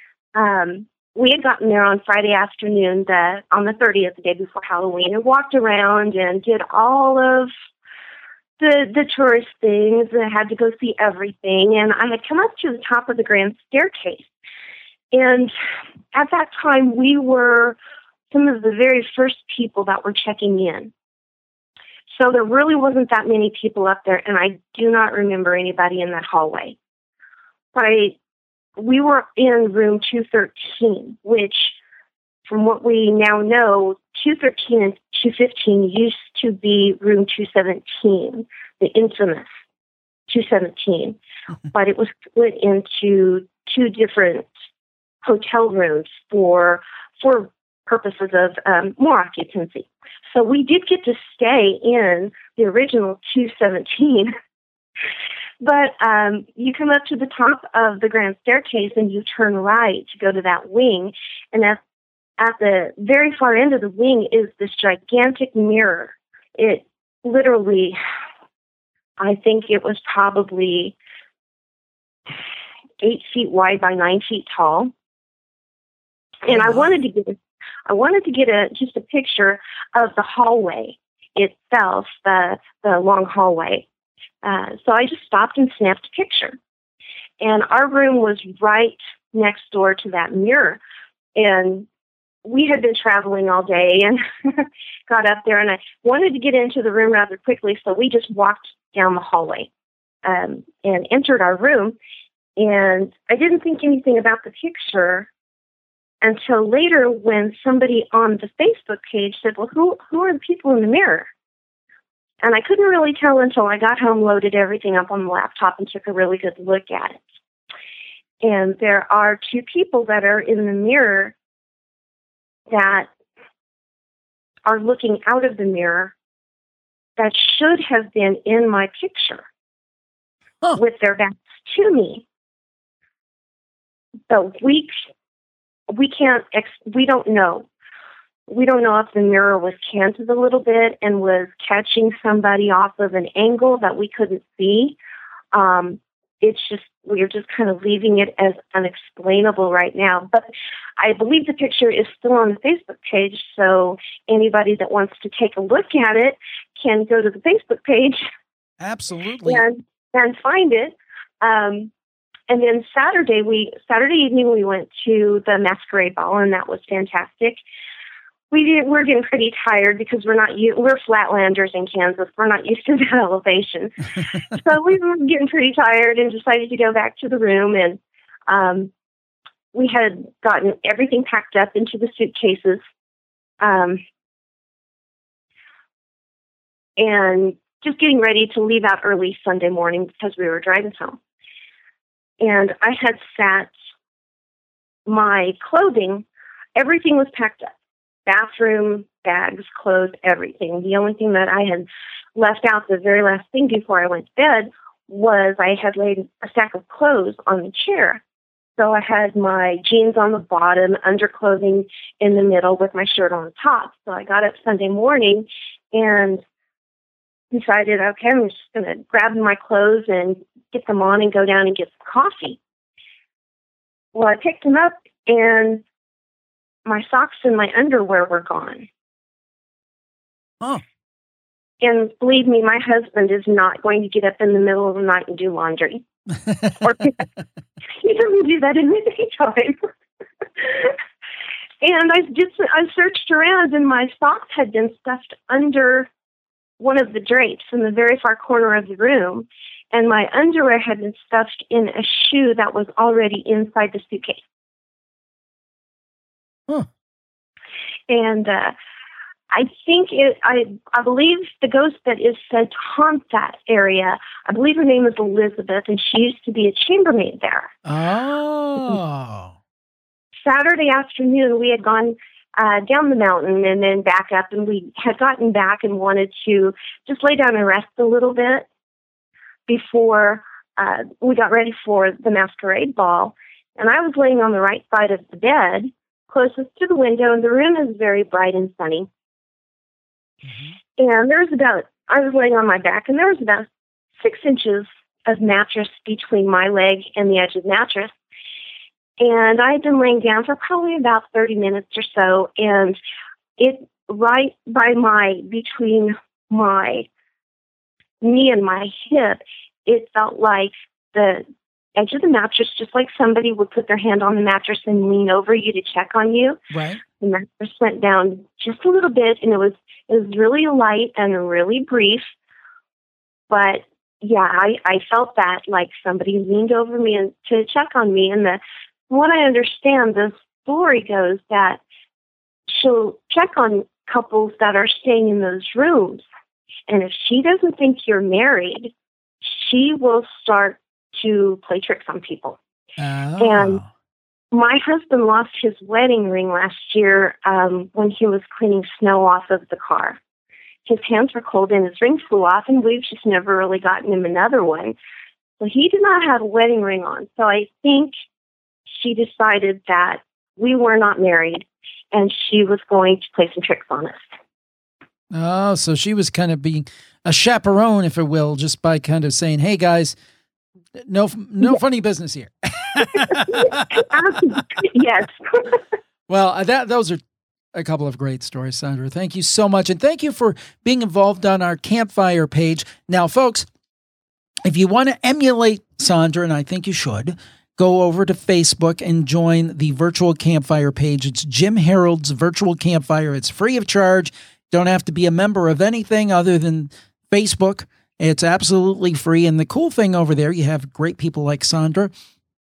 Um, we had gotten there on Friday afternoon, the, on the thirtieth, the day before Halloween, and walked around and did all of the the tourist things. I had to go see everything. And I had come up to the top of the grand staircase. And at that time, we were some of the very first people that were checking in. So there really wasn't that many people up there, and I do not remember anybody in that hallway. But I, we were in room two thirteen, which, from what we now know, two thirteen and two fifteen used to be room two seventeen, the infamous two seventeen. But it was split into two different hotel rooms for for purposes of um, more occupancy. So we did get to stay in the original two seventeen, but um, you come up to the top of the grand staircase and you turn right to go to that wing, and at, at the very far end of the wing is this gigantic mirror. It literally, I think it was probably eight feet wide by nine feet tall. And I wanted to get a I wanted to get a just a picture of the hallway itself, the the long hallway. Uh, so I just stopped and snapped a picture. And our room was right next door to that mirror. And we had been traveling all day and got up there, and I wanted to get into the room rather quickly, so we just walked down the hallway um, and entered our room. And I didn't think anything about the picture until later when somebody on the Facebook page said, well, who who are the people in the mirror? And I couldn't really tell until I got home, loaded everything up on the laptop, and took a really good look at it. And there are two people that are in the mirror that are looking out of the mirror that should have been in my picture huh. with their backs to me. So we... We can't, ex- we don't know. We don't know if the mirror was canted a little bit and was catching somebody off of an angle that we couldn't see. Um, it's just, we're just kind of leaving it as unexplainable right now. But I believe the picture is still on the Facebook page, so anybody that wants to take a look at it can go to the Facebook page. Absolutely. And, and find it. Um, And then Saturday, we Saturday evening we went to the masquerade ball, and that was fantastic. We did, we're getting pretty tired because we're not we're flatlanders in Kansas. We're not used to that elevation, so we were getting pretty tired and decided to go back to the room. And um, we had gotten everything packed up into the suitcases, um, and just getting ready to leave out early Sunday morning because we were driving home. And I had sat my clothing, everything was packed up. Bathroom, bags, clothes, everything. The only thing that I had left out, the very last thing before I went to bed, was I had laid a stack of clothes on the chair. So I had my jeans on the bottom, underclothing in the middle with my shirt on the top. So I got up Sunday morning and decided, okay, I'm just going to grab my clothes and get them on and go down and get some coffee. Well, I picked them up, and my socks and my underwear were gone. Oh. And believe me, my husband is not going to get up in the middle of the night and do laundry. Or he doesn't do that in the daytime. And I just I searched around, and my socks had been stuffed under one of the drapes in the very far corner of the room, and my underwear had been stuffed in a shoe that was already inside the suitcase. Huh. And uh, I think it, I I believe the ghost that is said to haunt that area, I believe her name is Elizabeth, and she used to be a chambermaid there. Oh. Saturday afternoon, we had gone uh, down the mountain and then back up, and we had gotten back and wanted to just lay down and rest a little bit before uh, we got ready for the masquerade ball. And I was laying on the right side of the bed, closest to the window, and the room is very bright and sunny. Mm-hmm. And there was about, I was laying on my back, and there was about six inches of mattress between my leg and the edge of the mattress. And I had been laying down for probably about thirty minutes or so, and it right by my, between my knee and my hip, it felt like the edge of the mattress, just like somebody would put their hand on the mattress and lean over you to check on you. Right. The mattress went down just a little bit, and it was it was really light and really brief. But yeah, I, I felt that like somebody leaned over me and to check on me. And the what I understand, the story goes that she'll check on couples that are staying in those rooms. And if she doesn't think you're married, she will start to play tricks on people. Oh. And my husband lost his wedding ring last year um, when he was cleaning snow off of the car. His hands were cold and his ring flew off, and we've just never really gotten him another one. So he did not have a wedding ring on. So I think she decided that we were not married, and she was going to play some tricks on us. Oh, so she was kind of being a chaperone, if it will, just by kind of saying, hey, guys, no no yes. funny business here. Yes. Well, that those are a couple of great stories, Sandra. Thank you so much. And thank you for being involved on our campfire page. Now, folks, if you want to emulate Sandra, and I think you should, go over to Facebook and join the virtual campfire page. It's Jim Harold's Virtual Campfire. It's free of charge. Don't have to be a member of anything other than Facebook. It's absolutely free. And the cool thing over there, you have great people like Sandra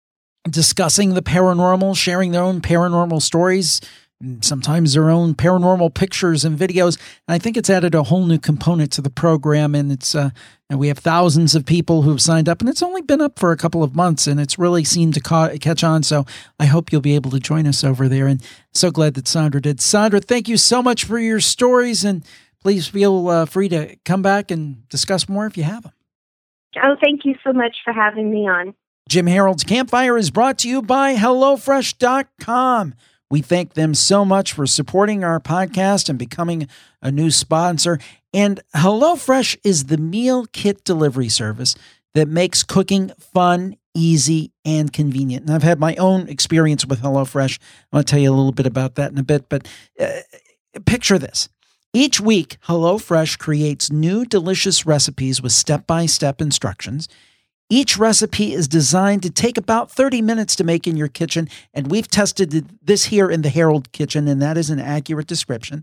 discussing the paranormal, sharing their own paranormal stories, and sometimes their own paranormal pictures and videos. And I think it's added a whole new component to the program. And it's uh, and we have thousands of people who've signed up, and it's only been up for a couple of months, and it's really seemed to ca- catch on. So I hope you'll be able to join us over there. And so glad that Sandra did. Sandra, thank you so much for your stories, and please feel uh, free to come back and discuss more if you have them. Oh, thank you so much for having me on. Jim Harold's Campfire is brought to you by hello fresh dot com. We thank them so much for supporting our podcast and becoming a new sponsor. And HelloFresh is the meal kit delivery service that makes cooking fun, easy, and convenient. And I've had my own experience with HelloFresh. I'll tell you a little bit about that in a bit, but uh, picture this. Each week, HelloFresh creates new delicious recipes with step-by-step instructions. Each recipe is designed to take about thirty minutes to make in your kitchen, and we've tested this here in the Harold kitchen, and that is an accurate description.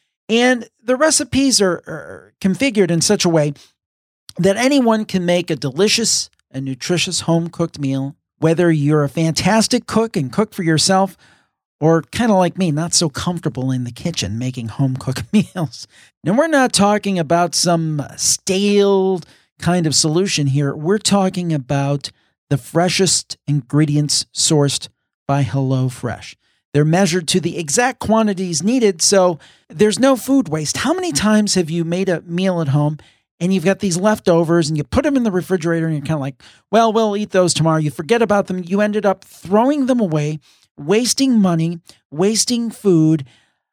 And the recipes are, are configured in such a way that anyone can make a delicious and nutritious home-cooked meal, whether you're a fantastic cook and cook for yourself, or kind of like me, not so comfortable in the kitchen making home-cooked meals. And we're not talking about some stale kind of solution here. We're talking about the freshest ingredients sourced by HelloFresh. They're measured to the exact quantities needed, so there's no food waste. How many times have you made a meal at home and you've got these leftovers and you put them in the refrigerator and you're kind of like, well, we'll eat those tomorrow. You forget about them. You ended up throwing them away, wasting money, wasting food.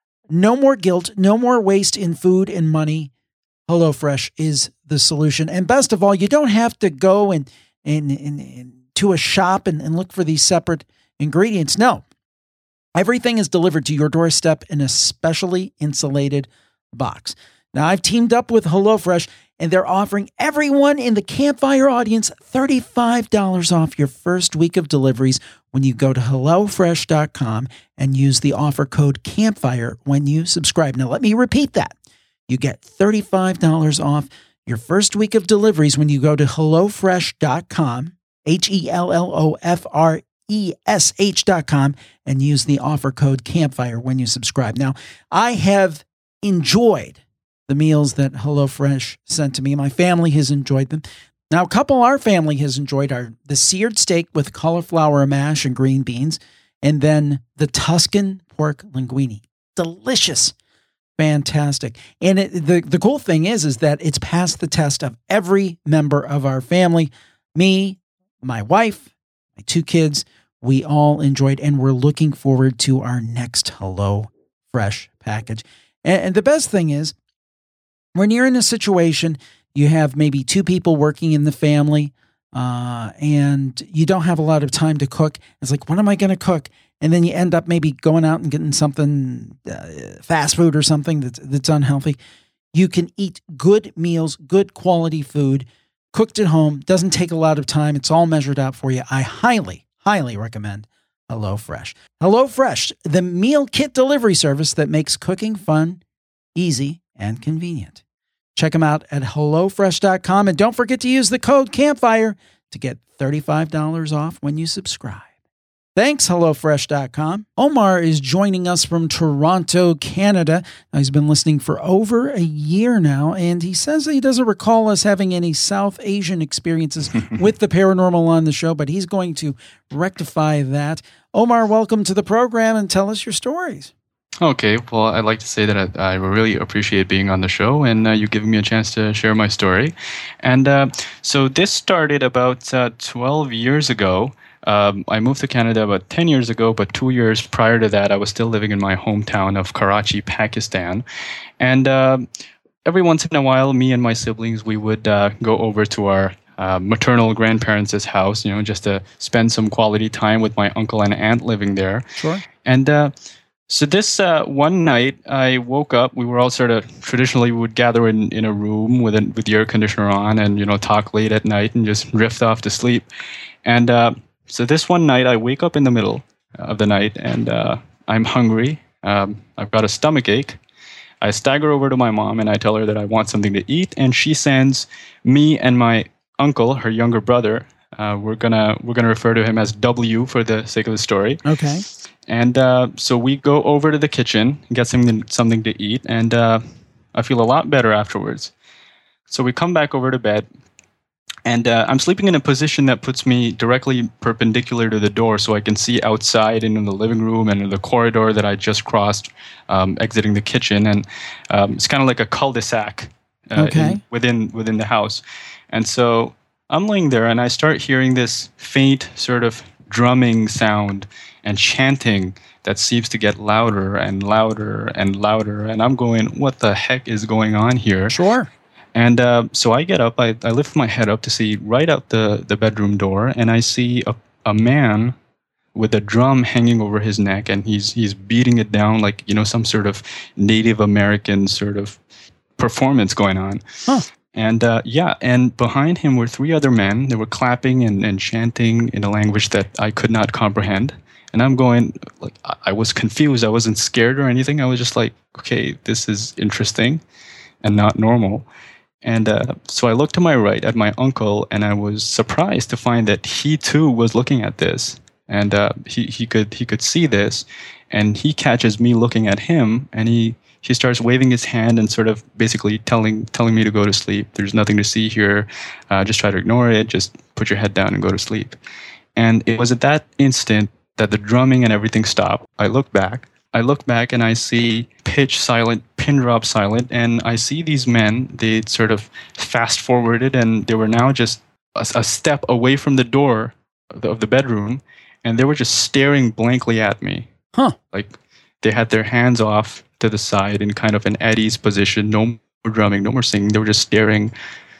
No more guilt, no more waste in food and money. HelloFresh is the solution. And best of all, you don't have to go and, and, and, and to a shop and, and look for these separate ingredients. No. Everything is delivered to your doorstep in a specially insulated box. Now, I've teamed up with HelloFresh, and they're offering everyone in the Campfire audience thirty-five dollars off your first week of deliveries when you go to hello fresh dot com and use the offer code CAMPFIRE when you subscribe. Now, let me repeat that. You get thirty-five dollars off your first week of deliveries when you go to hello fresh dot com, H E L L O F R E S H dot com, and use the offer code CAMPFIRE when you subscribe. Now, I have enjoyed the meals that HelloFresh sent to me. My family has enjoyed them. Now, a couple our family has enjoyed are the seared steak with cauliflower mash and green beans, and then the Tuscan pork linguine. Delicious. Fantastic. And it, the, the cool thing is, is that it's passed the test of every member of our family. Me, my wife, my two kids, we all enjoyed, and we're looking forward to our next HelloFresh package. And, and the best thing is, when you're in a situation, you have maybe two people working in the family, uh, and you don't have a lot of time to cook. It's like, what am I going to cook? And then you end up maybe going out and getting something, uh, fast food or something that's, that's unhealthy. You can eat good meals, good quality food, cooked at home. Doesn't take a lot of time. It's all measured out for you. I highly, highly recommend HelloFresh. HelloFresh, the meal kit delivery service that makes cooking fun, easy, and convenient. Check them out at hello fresh dot com, and don't forget to use the code CAMPFIRE to get thirty-five dollars off when you subscribe. Thanks, hello fresh dot com. Omar is joining us from Toronto, Canada. Now, he's been listening for over a year now, and he says he doesn't recall us having any South Asian experiences with the paranormal on the show, but he's going to rectify that. Omar, welcome to the program, and tell us your stories. Okay, well, I'd like to say that I, I really appreciate being on the show and uh, you giving me a chance to share my story. And uh, so this started about uh, twelve years ago. Um, I moved to Canada about ten years ago, but two years prior to that, I was still living in my hometown of Karachi, Pakistan. And uh, every once in a while, me and my siblings, we would uh, go over to our uh, maternal grandparents' house, you know, just to spend some quality time with my uncle and aunt living there. Sure. And uh, So this uh, one night, I woke up. We were all sort of traditionally we would gather in, in a room with a, with the air conditioner on, and you know talk late at night and just drift off to sleep. And uh, so this one night, I wake up in the middle of the night, and uh, I'm hungry. Um, I've got a stomach ache. I stagger over to my mom and I tell her that I want something to eat, and she sends me and my uncle, her younger brother. Uh, we're gonna we're gonna refer to him as W for the sake of the story. Okay. And uh, so we go over to the kitchen, get something something to eat, and uh, I feel a lot better afterwards. So we come back over to bed, and uh, I'm sleeping in a position that puts me directly perpendicular to the door, so I can see outside into the living room and in the corridor that I just crossed, um, exiting the kitchen, and um, it's kind of like a cul-de-sac uh, okay. in, within within the house. And so I'm laying there, and I start hearing this faint sort of drumming sound and chanting that seems to get louder and louder and louder. And I'm going, what the heck is going on here? Sure. And uh, so I get up, I, I lift my head up to see right out the, the bedroom door, and I see a, a man with a drum hanging over his neck, and he's he's beating it down like, you know, some sort of Native American sort of performance going on. Huh. And uh, yeah, and behind him were three other men. They were clapping and, and chanting in a language that I could not comprehend. And I'm going, like, I was confused. I wasn't scared or anything. I was just like, okay, this is interesting and not normal. And uh, so I looked to my right at my uncle, and I was surprised to find that he too was looking at this. And uh, he, he could he could see this, and he catches me looking at him, and he, he starts waving his hand and sort of basically telling telling me to go to sleep. There's nothing to see here. Uh, just try to ignore it. Just put your head down and go to sleep. And it was at that instant that the drumming and everything stopped. I look back. I look back and I see pitch silent, pin drop silent, and I see these men. They sort of fast forwarded, and they were now just a, a step away from the door of the, of the bedroom, and they were just staring blankly at me. Huh. Like they had their hands off to the side in kind of an at ease position. No more drumming, no more singing. They were just staring,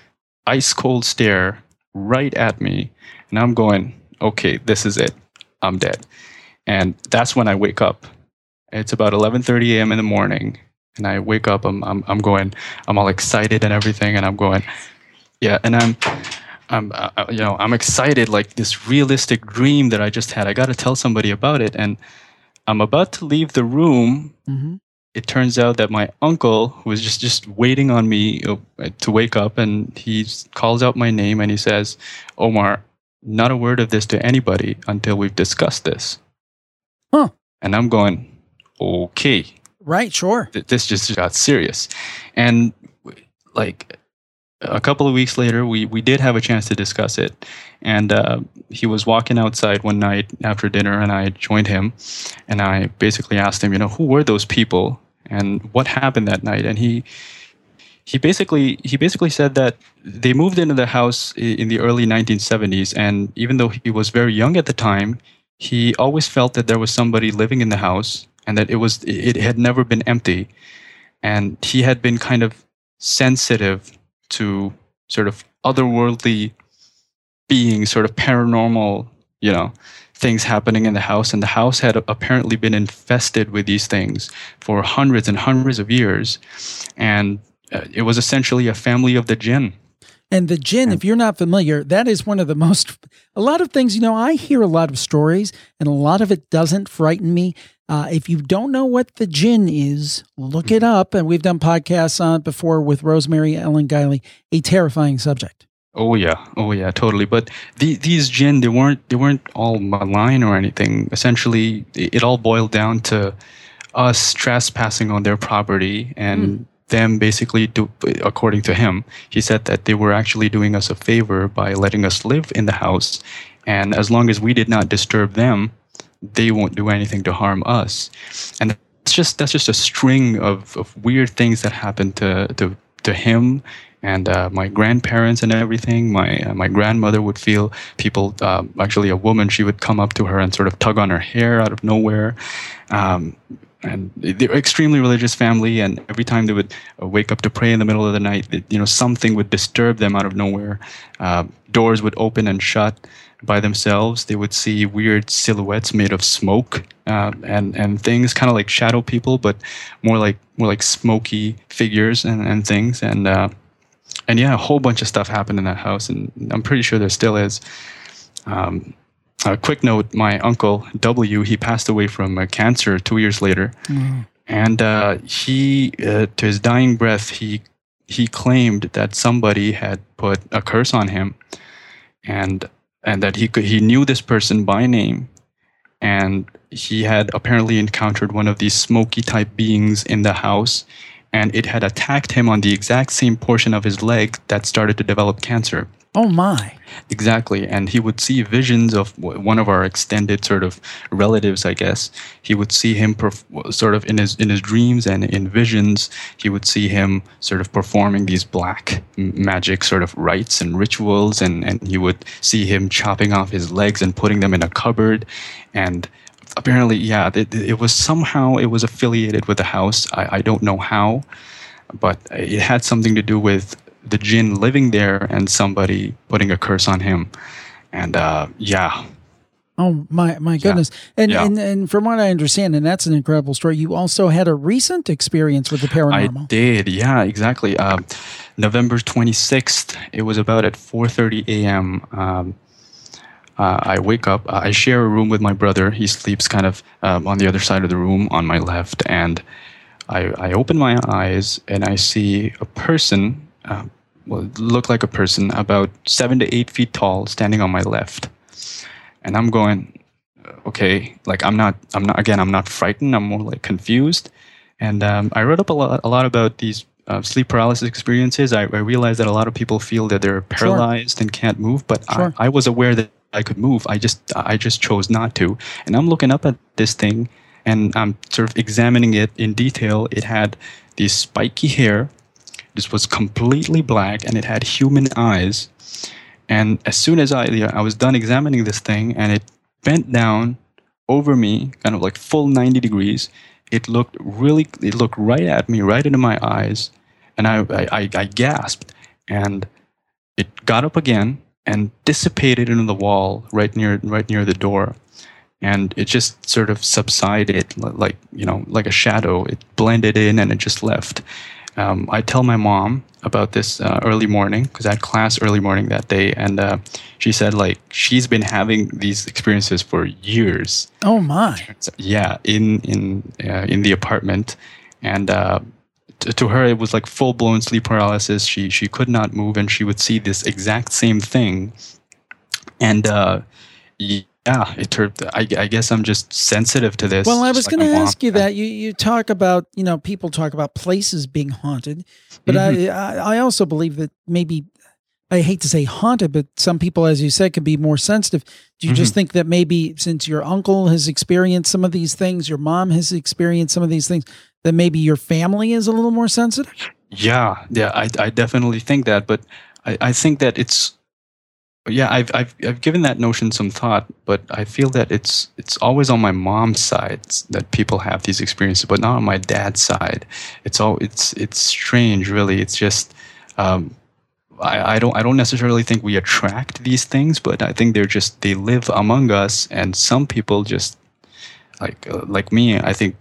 ice cold stare right at me. And I'm going, okay, this is it. I'm dead. And that's when I wake up. It's about eleven thirty a.m. in the morning, And I wake up, I'm, I'm, I'm going, I'm all excited and everything. And I'm going, yeah. And I'm, I'm, uh, you know, I'm excited, like this realistic dream that I just had. I got to tell somebody about it. And I'm about to leave the room. Mm-hmm. It turns out that my uncle, who was just, just waiting on me uh, to wake up, and he calls out my name and he says, Omar, not a word of this to anybody until we've discussed this. Huh. And I'm going, okay. Right, sure. Th- This just got serious. And like a couple of weeks later, we, we did have a chance to discuss it. And uh, he was walking outside one night after dinner, and I joined him. And I basically asked him, you know, who were those people and what happened that night? And he he basically he basically said that they moved into the house i- in the early nineteen seventies. And even though he was very young at the time, he always felt that there was somebody living in the house and that it was it had never been empty. And he had been kind of sensitive to sort of otherworldly beings, sort of paranormal, you know, things happening in the house. And the house had apparently been infested with these things for hundreds and hundreds of years. And uh, it was essentially a family of the jinn. And the jinn, if you're not familiar, that is one of the most, a lot of things, you know, I hear a lot of stories and a lot of it doesn't frighten me. Uh, if you don't know what the jinn is, look it up. And we've done podcasts on it before with Rosemary Ellen Guiley, a terrifying subject. Oh yeah, oh yeah, totally. But the, these jinn, they weren't they weren't all malign or anything. Essentially, it, it all boiled down to us trespassing on their property and mm. them basically, do, according to him, he said that they were actually doing us a favor by letting us live in the house, and as long as we did not disturb them, they won't do anything to harm us. And that's just that's just a string of, of weird things that happened to to, to him. And uh, my grandparents and everything. My uh, my grandmother would feel people, uh, actually a woman, she would come up to her and sort of tug on her hair out of nowhere. Um, and they're extremely religious family, and every time they would uh, wake up to pray in the middle of the night, it, you know, something would disturb them out of nowhere. Uh, doors would open and shut by themselves. They would see weird silhouettes made of smoke uh, and and things, kind of like shadow people, but more like more like smoky figures and, and things. And uh, And yeah, a whole bunch of stuff happened in that house, and I'm pretty sure there still is. Um, a quick note, my uncle, W, he passed away from uh, cancer two years later. Mm. And uh, he, uh, to his dying breath, he he claimed that somebody had put a curse on him, and and that he could, he knew this person by name, and he had apparently encountered one of these smoky type beings in the house, and it had attacked him on the exact same portion of his leg that started to develop cancer. Oh my. Exactly. And he would see visions of one of our extended sort of relatives, I guess. He would see him perf- sort of in his in his dreams and in visions. He would see him sort of performing these black magic sort of rites and rituals. And, and he would see him chopping off his legs and putting them in a cupboard. And apparently, yeah, it, it was somehow, it was affiliated with the house. I, I don't know how, but it had something to do with the jinn living there and somebody putting a curse on him. And uh, yeah. Oh my my goodness. Yeah. And, yeah. and and from what I understand, and that's an incredible story, you also had a recent experience with the paranormal. I did, yeah, exactly. Uh, November twenty-sixth, it was about at four thirty a.m., um, Uh, I wake up, uh, I share a room with my brother. He sleeps kind of um, on the other side of the room on my left. And I, I open my eyes and I see a person, uh, well, look like a person, about seven to eight feet tall, standing on my left. And I'm going, okay, like I'm not, I'm not, again, I'm not frightened. I'm more like confused. And um, I read up a lot, a lot about these Uh, sleep paralysis experiences. I, I realized that a lot of people feel that they're paralyzed sure. and can't move, but sure. I, I was aware that I could move. I just I just chose not to. And I'm looking up at this thing, and I'm sort of examining it in detail. It had these spiky hair. This was completely black, and it had human eyes. And as soon as I you know, I was done examining this thing, and it bent down over me, kind of like full ninety degrees. It looked really, it looked right at me, right into my eyes. And I, I, I gasped, and it got up again and dissipated into the wall right near, right near the door. and it just sort of subsided, like, you know, like a shadow. It blended in and it just left. Um, I tell my mom about this uh, early morning, because I had class early morning that day, and uh, she said, like, she's been having these experiences for years. Oh my! Yeah, in in uh, in the apartment, and uh, t- to her it was like full blown sleep paralysis. She she could not move, and she would see this exact same thing, and uh, yeah, it turned. I, I guess I'm just sensitive to this. Well, I was like going to my ask you mom. that. You you talk about, you know, people talk about places being haunted, but Mhm. I, I I also believe that maybe, I hate to say haunted, but some people, as you said, can be more sensitive. Do you just Mhm. think that maybe since your uncle has experienced some of these things, your mom has experienced some of these things, that maybe your family is a little more sensitive? Yeah, yeah, I I definitely think that, but I, I think that it's yeah, I've I've I've given that notion some thought, but I feel that it's it's always on my mom's side that people have these experiences, but not on my dad's side. It's all it's it's strange, really. It's just um, I, I don't I don't necessarily think we attract these things, but I think they're just they live among us, and some people just like uh, like me. I think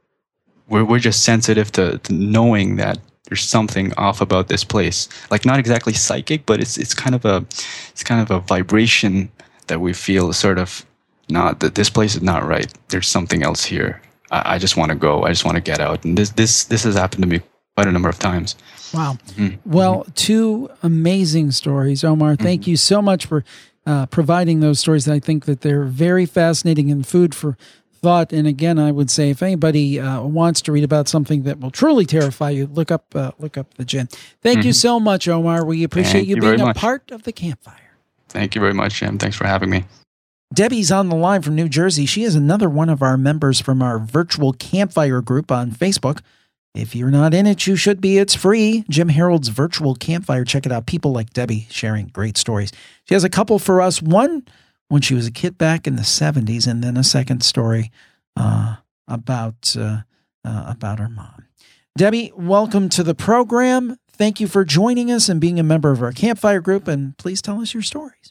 we're we're just sensitive to, to knowing that there's something off about this place. Like, not exactly psychic, but it's it's kind of a it's kind of a vibration that we feel, sort of, not that this place is not right. There's something else here. I, I just want to go. I just want to get out. And this this this has happened to me quite a number of times. Wow. Mhm. Well, two amazing stories, Omar. Thank Mhm. you so much for uh, providing those stories. I think that they're very fascinating and food for thought. And again, I would say if anybody uh, wants to read about something that will truly terrify you, look up uh, look up the Jinn. Thank you Mhm. so much, Omar. We appreciate Thank you you being very a much. part of the campfire. Thank you very much, Jim. Thanks for having me. Debbie's on the line from New Jersey. She is another one of our members from our virtual campfire group on Facebook. If you're not in it, you should be. It's free. Jim Harold's virtual campfire. Check it out. People like Debbie sharing great stories. She has a couple for us. One when she was a kid back in the seventies, and then a second story uh, about uh, uh, about her mom. Debbie, welcome to the program. Thank you for joining us and being a member of our campfire group. And please tell us your stories.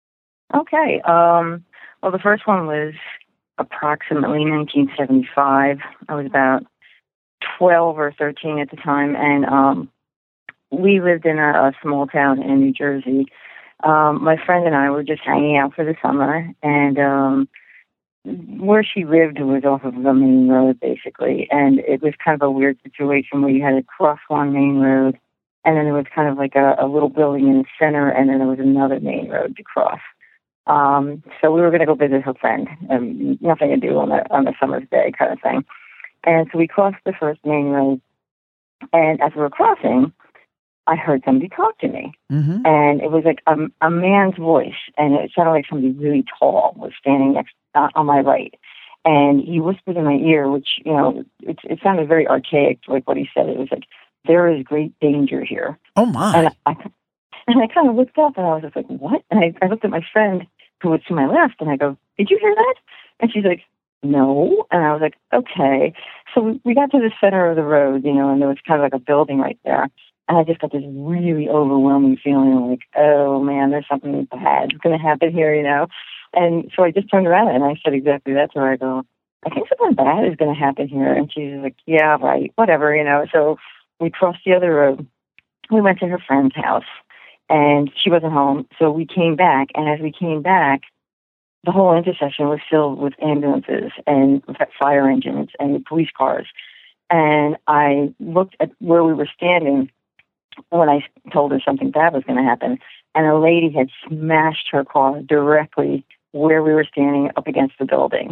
Okay. Um, well, the first one was approximately nineteen seventy-five. I was about twelve or thirteen at the time, and um, we lived in a, a small town in New Jersey. Um, my friend and I were just hanging out for the summer, and um, where she lived was off of the main road, basically, and it was kind of a weird situation where you had to cross one main road, and then there was kind of like a, a little building in the center, and then there was another main road to cross. Um, so we were going to go visit her friend, um, nothing to do on a, on a summer's day kind of thing. And so we crossed the first main road, and as we were crossing, I heard somebody talk to me. Mm-hmm. And it was like a, a man's voice, and it sounded like somebody really tall was standing next uh, on my right. And he whispered in my ear, which, you know, it, it sounded very archaic, like what he said. It was like, "There is great danger here." Oh, my. And I, and I kind of looked up, and I was just like, "What?" And I, I looked at my friend who was to my left, and I go, "Did you hear that?" And she's like, "No." And I was like, "Okay." So we, we got to the center of the road, you know, and there was kind of like a building right there. And I just got this really overwhelming feeling like, oh, man, there's something bad going to happen here, you know. And so I just turned around and I said exactly that to her. I go, "I think something bad is going to happen here." And she's like, "Yeah, right, whatever, you know." So we crossed the other road. We went to her friend's house, and she wasn't home. So we came back, and as we came back, the whole intersection was filled with ambulances and fire engines and police cars. And I looked at where we were standing when I told her something bad was going to happen, and a lady had smashed her car directly where we were standing up against the building.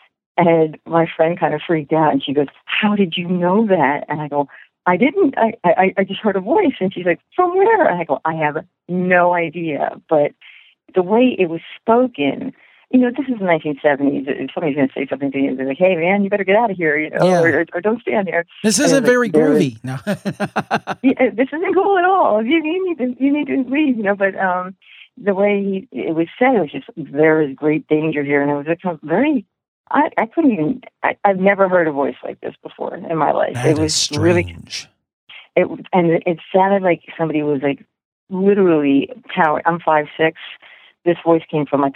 And my friend kind of freaked out, and she goes, "How did you know that?" And I go, "I didn't. I, I, I just heard a voice." And she's like, "From where?" And I go, "I have no idea." But the way it was spoken, you know, this is the nineteen seventies. If somebody's going to say something to you, they're like, "Hey, man, you better get out of here," you know, Yeah. or, or don't stand there. This And isn't like, very there groovy. No. yeah, this isn't cool at all. You, you need to you need to leave, you know. But um, the way he, it was said, it was just, "There is great danger here," and it was like very. I, I couldn't even. I, I've never heard a voice like this before in my life. That it is was strange. really. It and it, it sounded like somebody was like literally tower. I'm five six. This voice came from like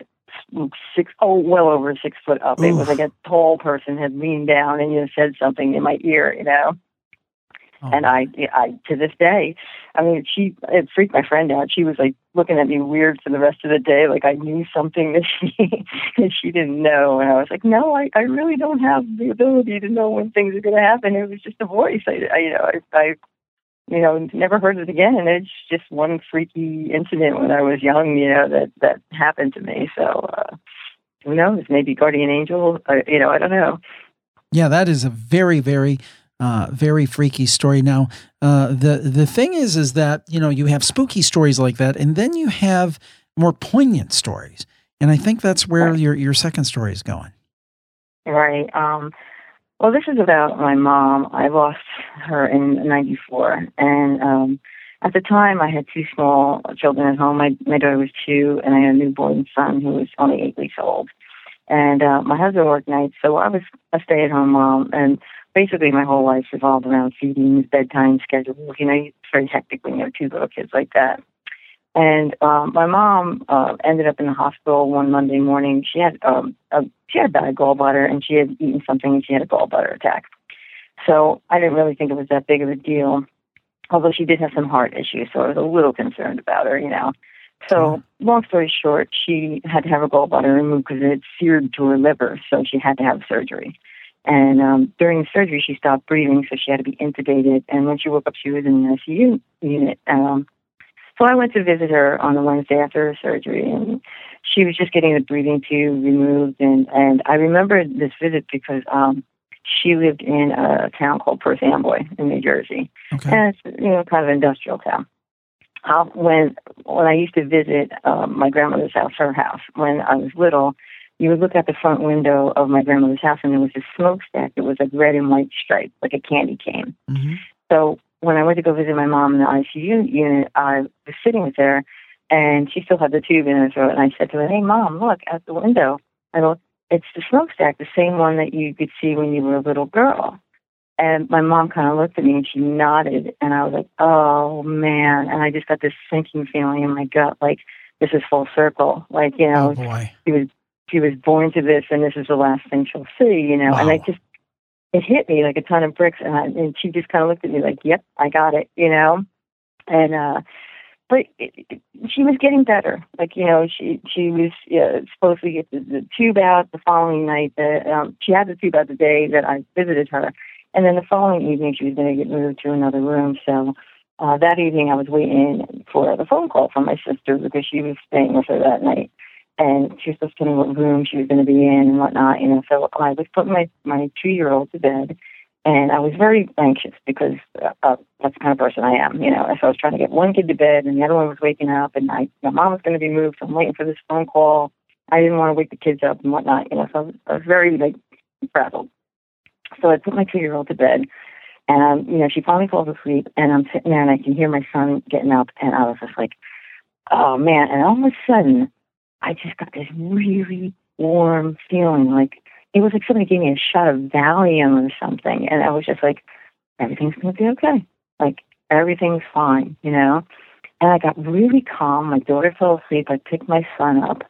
six, oh, well over six foot up. Oof. It was like a tall person had leaned down and, you know, said something in my ear, you know. Oh. And I, I, to this day, I mean, she, it freaked my friend out. She was like looking at me weird for the rest of the day, like I knew something that she, that she didn't know. And I was like, no, I, I really don't have the ability to know when things are going to happen. It was just a voice. I, I you know, I, I, you know, never heard it again. And it's just one freaky incident when I was young, you know, that, that happened to me. So, uh, who knows? Maybe guardian angel, uh, you know, I don't know. Yeah, that is a very, very, uh, very freaky story. Now, uh, the the thing is, is that, you know, you have spooky stories like that, and then you have more poignant stories. And I think that's where right. your, your second story is going. Right. Um, well, this is about my mom. I lost her in ninety-four. And um, at the time, I had two small children at home. My, my daughter was two, and I had a newborn son who was only eight weeks old. And uh, my husband worked nights, so I was a stay-at-home mom. And basically, my whole life revolved around feedings, bedtime schedules. You know, it's very hectic when you have two little kids like that. And um, my mom uh, ended up in the hospital one Monday morning. She had um, a she had a bad gallbladder, and she had eaten something, and she had a gallbladder attack. So I didn't really think it was that big of a deal, although she did have some heart issues, so I was a little concerned about her, you know. So long story short, she had to have her gallbladder removed because it had seared to her liver, so she had to have surgery. And um, during the surgery, she stopped breathing, so she had to be intubated. And when she woke up, she was in the I C U unit. Um, so I went to visit her on the Wednesday after her surgery, and she was just getting the breathing tube removed. And, and I remember this visit because um, she lived in a town called Perth Amboy in New Jersey. Okay. And it's, you know, kind of an industrial town. Uh, when when I used to visit um, my grandmother's house, her house, when I was little, you would look at the front window of my grandmother's house, and there was a smokestack that was like red and white striped, like a candy cane. Mm-hmm. So when I went to go visit my mom in the I C U unit, I was sitting with her, and she still had the tube in her throat. And I said to her, "Hey, Mom, look out the window." I go, "It's the smokestack, the same one that you could see when you were a little girl." And my mom kind of looked at me and she nodded, and I was like, "Oh man!" And I just got this sinking feeling in my gut, like this is full circle. Like, you know, oh, boy. she was she was born to this, and this is the last thing she'll see. You know, wow. And I just it hit me like a ton of bricks, and, I, and she just kind of looked at me like, "Yep, I got it." You know, and uh, but it, it, she was getting better. Like, you know, she she was uh, supposed to get the, the tube out the following night. That um, she had the tube out the day that I visited her. And then the following evening, she was going to get moved to another room. So uh, that evening, I was waiting for the phone call from my sister because she was staying with her that night. And she was supposed to tell me what room she was going to be in and whatnot. You know, so I was putting my, my two-year-old to bed. And I was very anxious because uh, uh, that's the kind of person I am. You know, so I was trying to get one kid to bed, and the other one was waking up. And I, my mom was going to be moved, so I'm waiting for this phone call. I didn't want to wake the kids up and whatnot. You know, so I was, I was very, like, frazzled. So I put my two-year-old to bed, and, um, you know, she finally falls asleep, and I'm sitting there, and I can hear my son getting up, and I was just like, oh, man. And all of a sudden, I just got this really warm feeling, like it was like somebody gave me a shot of Valium or something, and I was just like, everything's going to be okay. Like, everything's fine, you know? And I got really calm. My daughter fell asleep. I picked my son up,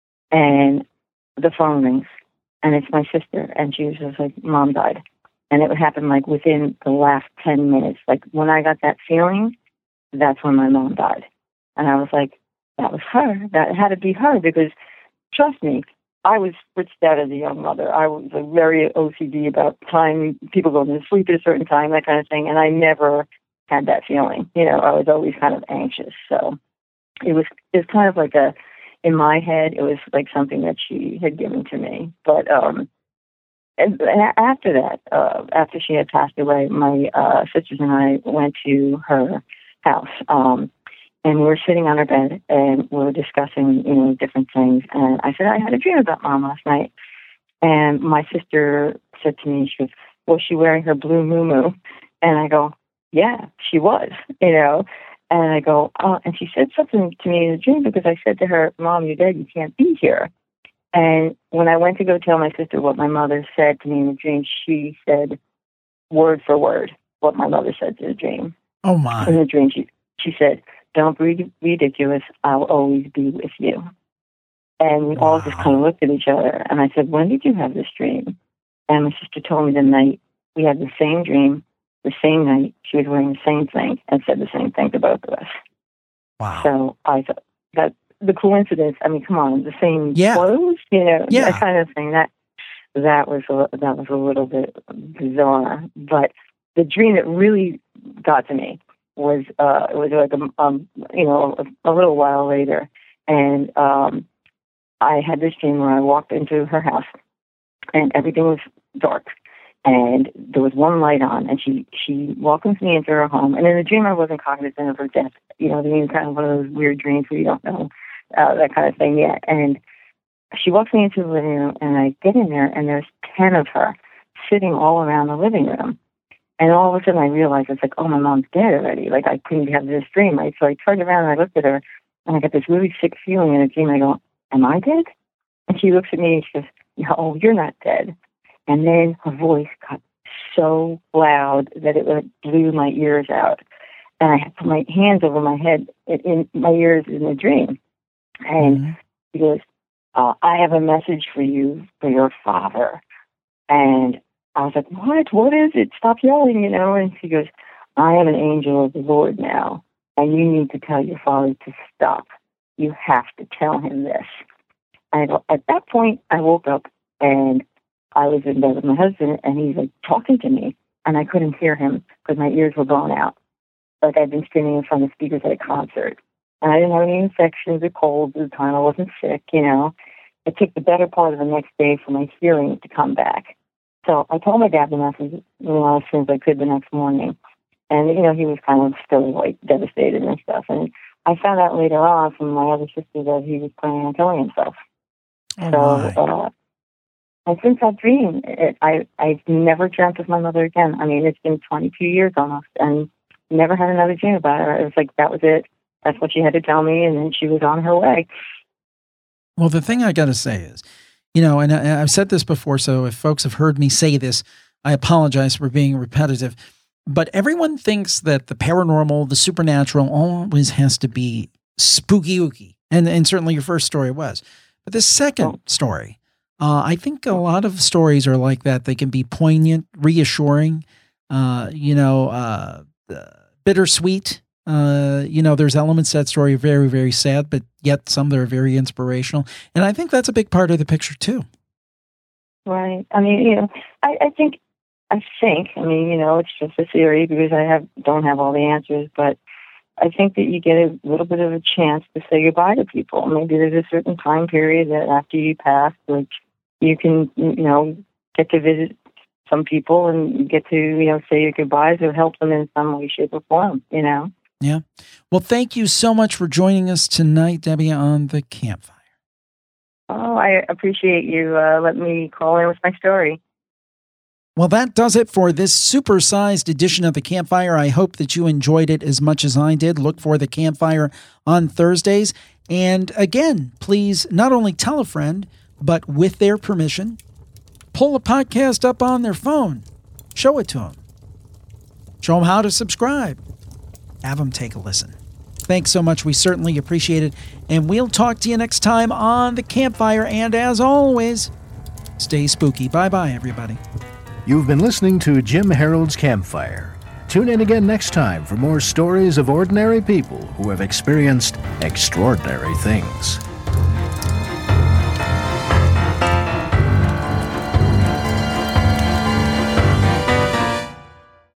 and the phone rings. And it's my sister, and she was just like, Mom died. And it would happen, like, within the last ten minutes. Like, when I got that feeling, that's when my mom died. And I was like, that was her. That had to be her, because, trust me, I was switched out as a young mother. I was like, very O C D about time, people going to sleep at a certain time, that kind of thing. And I never had that feeling. You know, I was always kind of anxious. So it was, it was kind of like a, in my head, it was like something that she had given to me. But um, and, and after that, uh, after she had passed away, my uh, sisters and I went to her house, um, and we were sitting on her bed, and we were discussing, you know, different things. And I said, I had a dream about Mom last night. And my sister said to me, she goes, was she wearing her blue muumuu? And I go, yeah, she was, you know. And I go, oh, and she said something to me in a dream, because I said to her, Mom, you're dead, you can't be here. And when I went to go tell my sister what my mother said to me in the dream, she said word for word what my mother said to the dream. Oh, my. In the dream, she, she said, don't be ridiculous, I'll always be with you. And we all just kind of looked at each other. And I said, when did you have this dream? And my sister told me the night we had the same dream, the same night. She was wearing the same thing and said the same thing to both of us. Wow. So I thought that the coincidence, I mean, come on, the same yeah. clothes, you know, yeah. that kind of thing. That that was a, that was a little bit bizarre. But the dream that really got to me was uh, it was like a, um, you know a, a little while later, and um, I had this dream where I walked into her house, and everything was dark, and there was one light on, and she she welcomes me into her home. And in the dream, I wasn't cognizant of her death. You know, I mean, kind of one of those weird dreams where you don't know uh, that kind of thing yet. And she walks me into the living room, and I get in there, and there's ten of her sitting all around the living room. And all of a sudden, I realized it's like, oh, my mom's dead already. Like, I couldn't have this dream, right? So I turned around and I looked at her, and I got this really sick feeling in a dream. I go, am I dead? And she looks at me and she goes, no, you're not dead. And then her voice got so loud that it like blew my ears out. And I had to put my hands over my head, in, in my ears in the dream. And mm-hmm. she goes, uh, I have a message for you, for your father. And I was like, what? What is it? Stop yelling, you know? And she goes, I am an angel of the Lord now, and you need to tell your father to stop. You have to tell him this. And at that point, I woke up, and I was in bed with my husband, and he's like talking to me, and I couldn't hear him because my ears were blown out. Like I'd been screaming in front of speakers at a concert. And I didn't have any infections or colds at the time. I wasn't sick, you know. It took the better part of the next day for my hearing to come back. So I told my dad the message, you know, as soon as I could the next morning. And, you know, he was kind of still, like, devastated and stuff. And I found out later on from my other sister that he was planning on killing himself. Oh so, uh, and since that dream, it, I, I've never dreamt of my mother again. I mean, it's been twenty-two years almost, and never had another dream about her. It was like, that was it. That's what she had to tell me, and then she was on her way. Well, the thing I got to say is, you know, and I, I've said this before, so if folks have heard me say this, I apologize for being repetitive. But everyone thinks that the paranormal, the supernatural, always has to be spooky-ooky. And, and certainly your first story was. But the second oh. story, uh, I think a lot of stories are like that. They can be poignant, reassuring, uh, you know, uh, bittersweet. Uh, you know, there's elements of that story are very, very sad, but yet some that are very inspirational. And I think that's a big part of the picture too. Right. I mean, you know, I, I think, I think, I mean, you know, it's just a theory because I have don't have all the answers, but I think that you get a little bit of a chance to say goodbye to people. Maybe there's a certain time period that after you pass, like you can, you know, get to visit some people and get to, you know, say your goodbyes or help them in some way, shape, or form, you know? Yeah. Well, thank you so much for joining us tonight, Debbie, on the Campfire. Oh, I appreciate you uh, letting me call in with my story. Well, that does it for this supersized edition of the Campfire. I hope that you enjoyed it as much as I did. Look for the Campfire on Thursdays. And again, please not only tell a friend, but with their permission, pull a podcast up on their phone. Show it to them. Show them how to subscribe. Have them take a listen. Thanks so much. We certainly appreciate it. And we'll talk to you next time on the Campfire. And as always, stay spooky. Bye-bye, everybody. You've been listening to Jim Harold's Campfire. Tune in again next time for more stories of ordinary people who have experienced extraordinary things.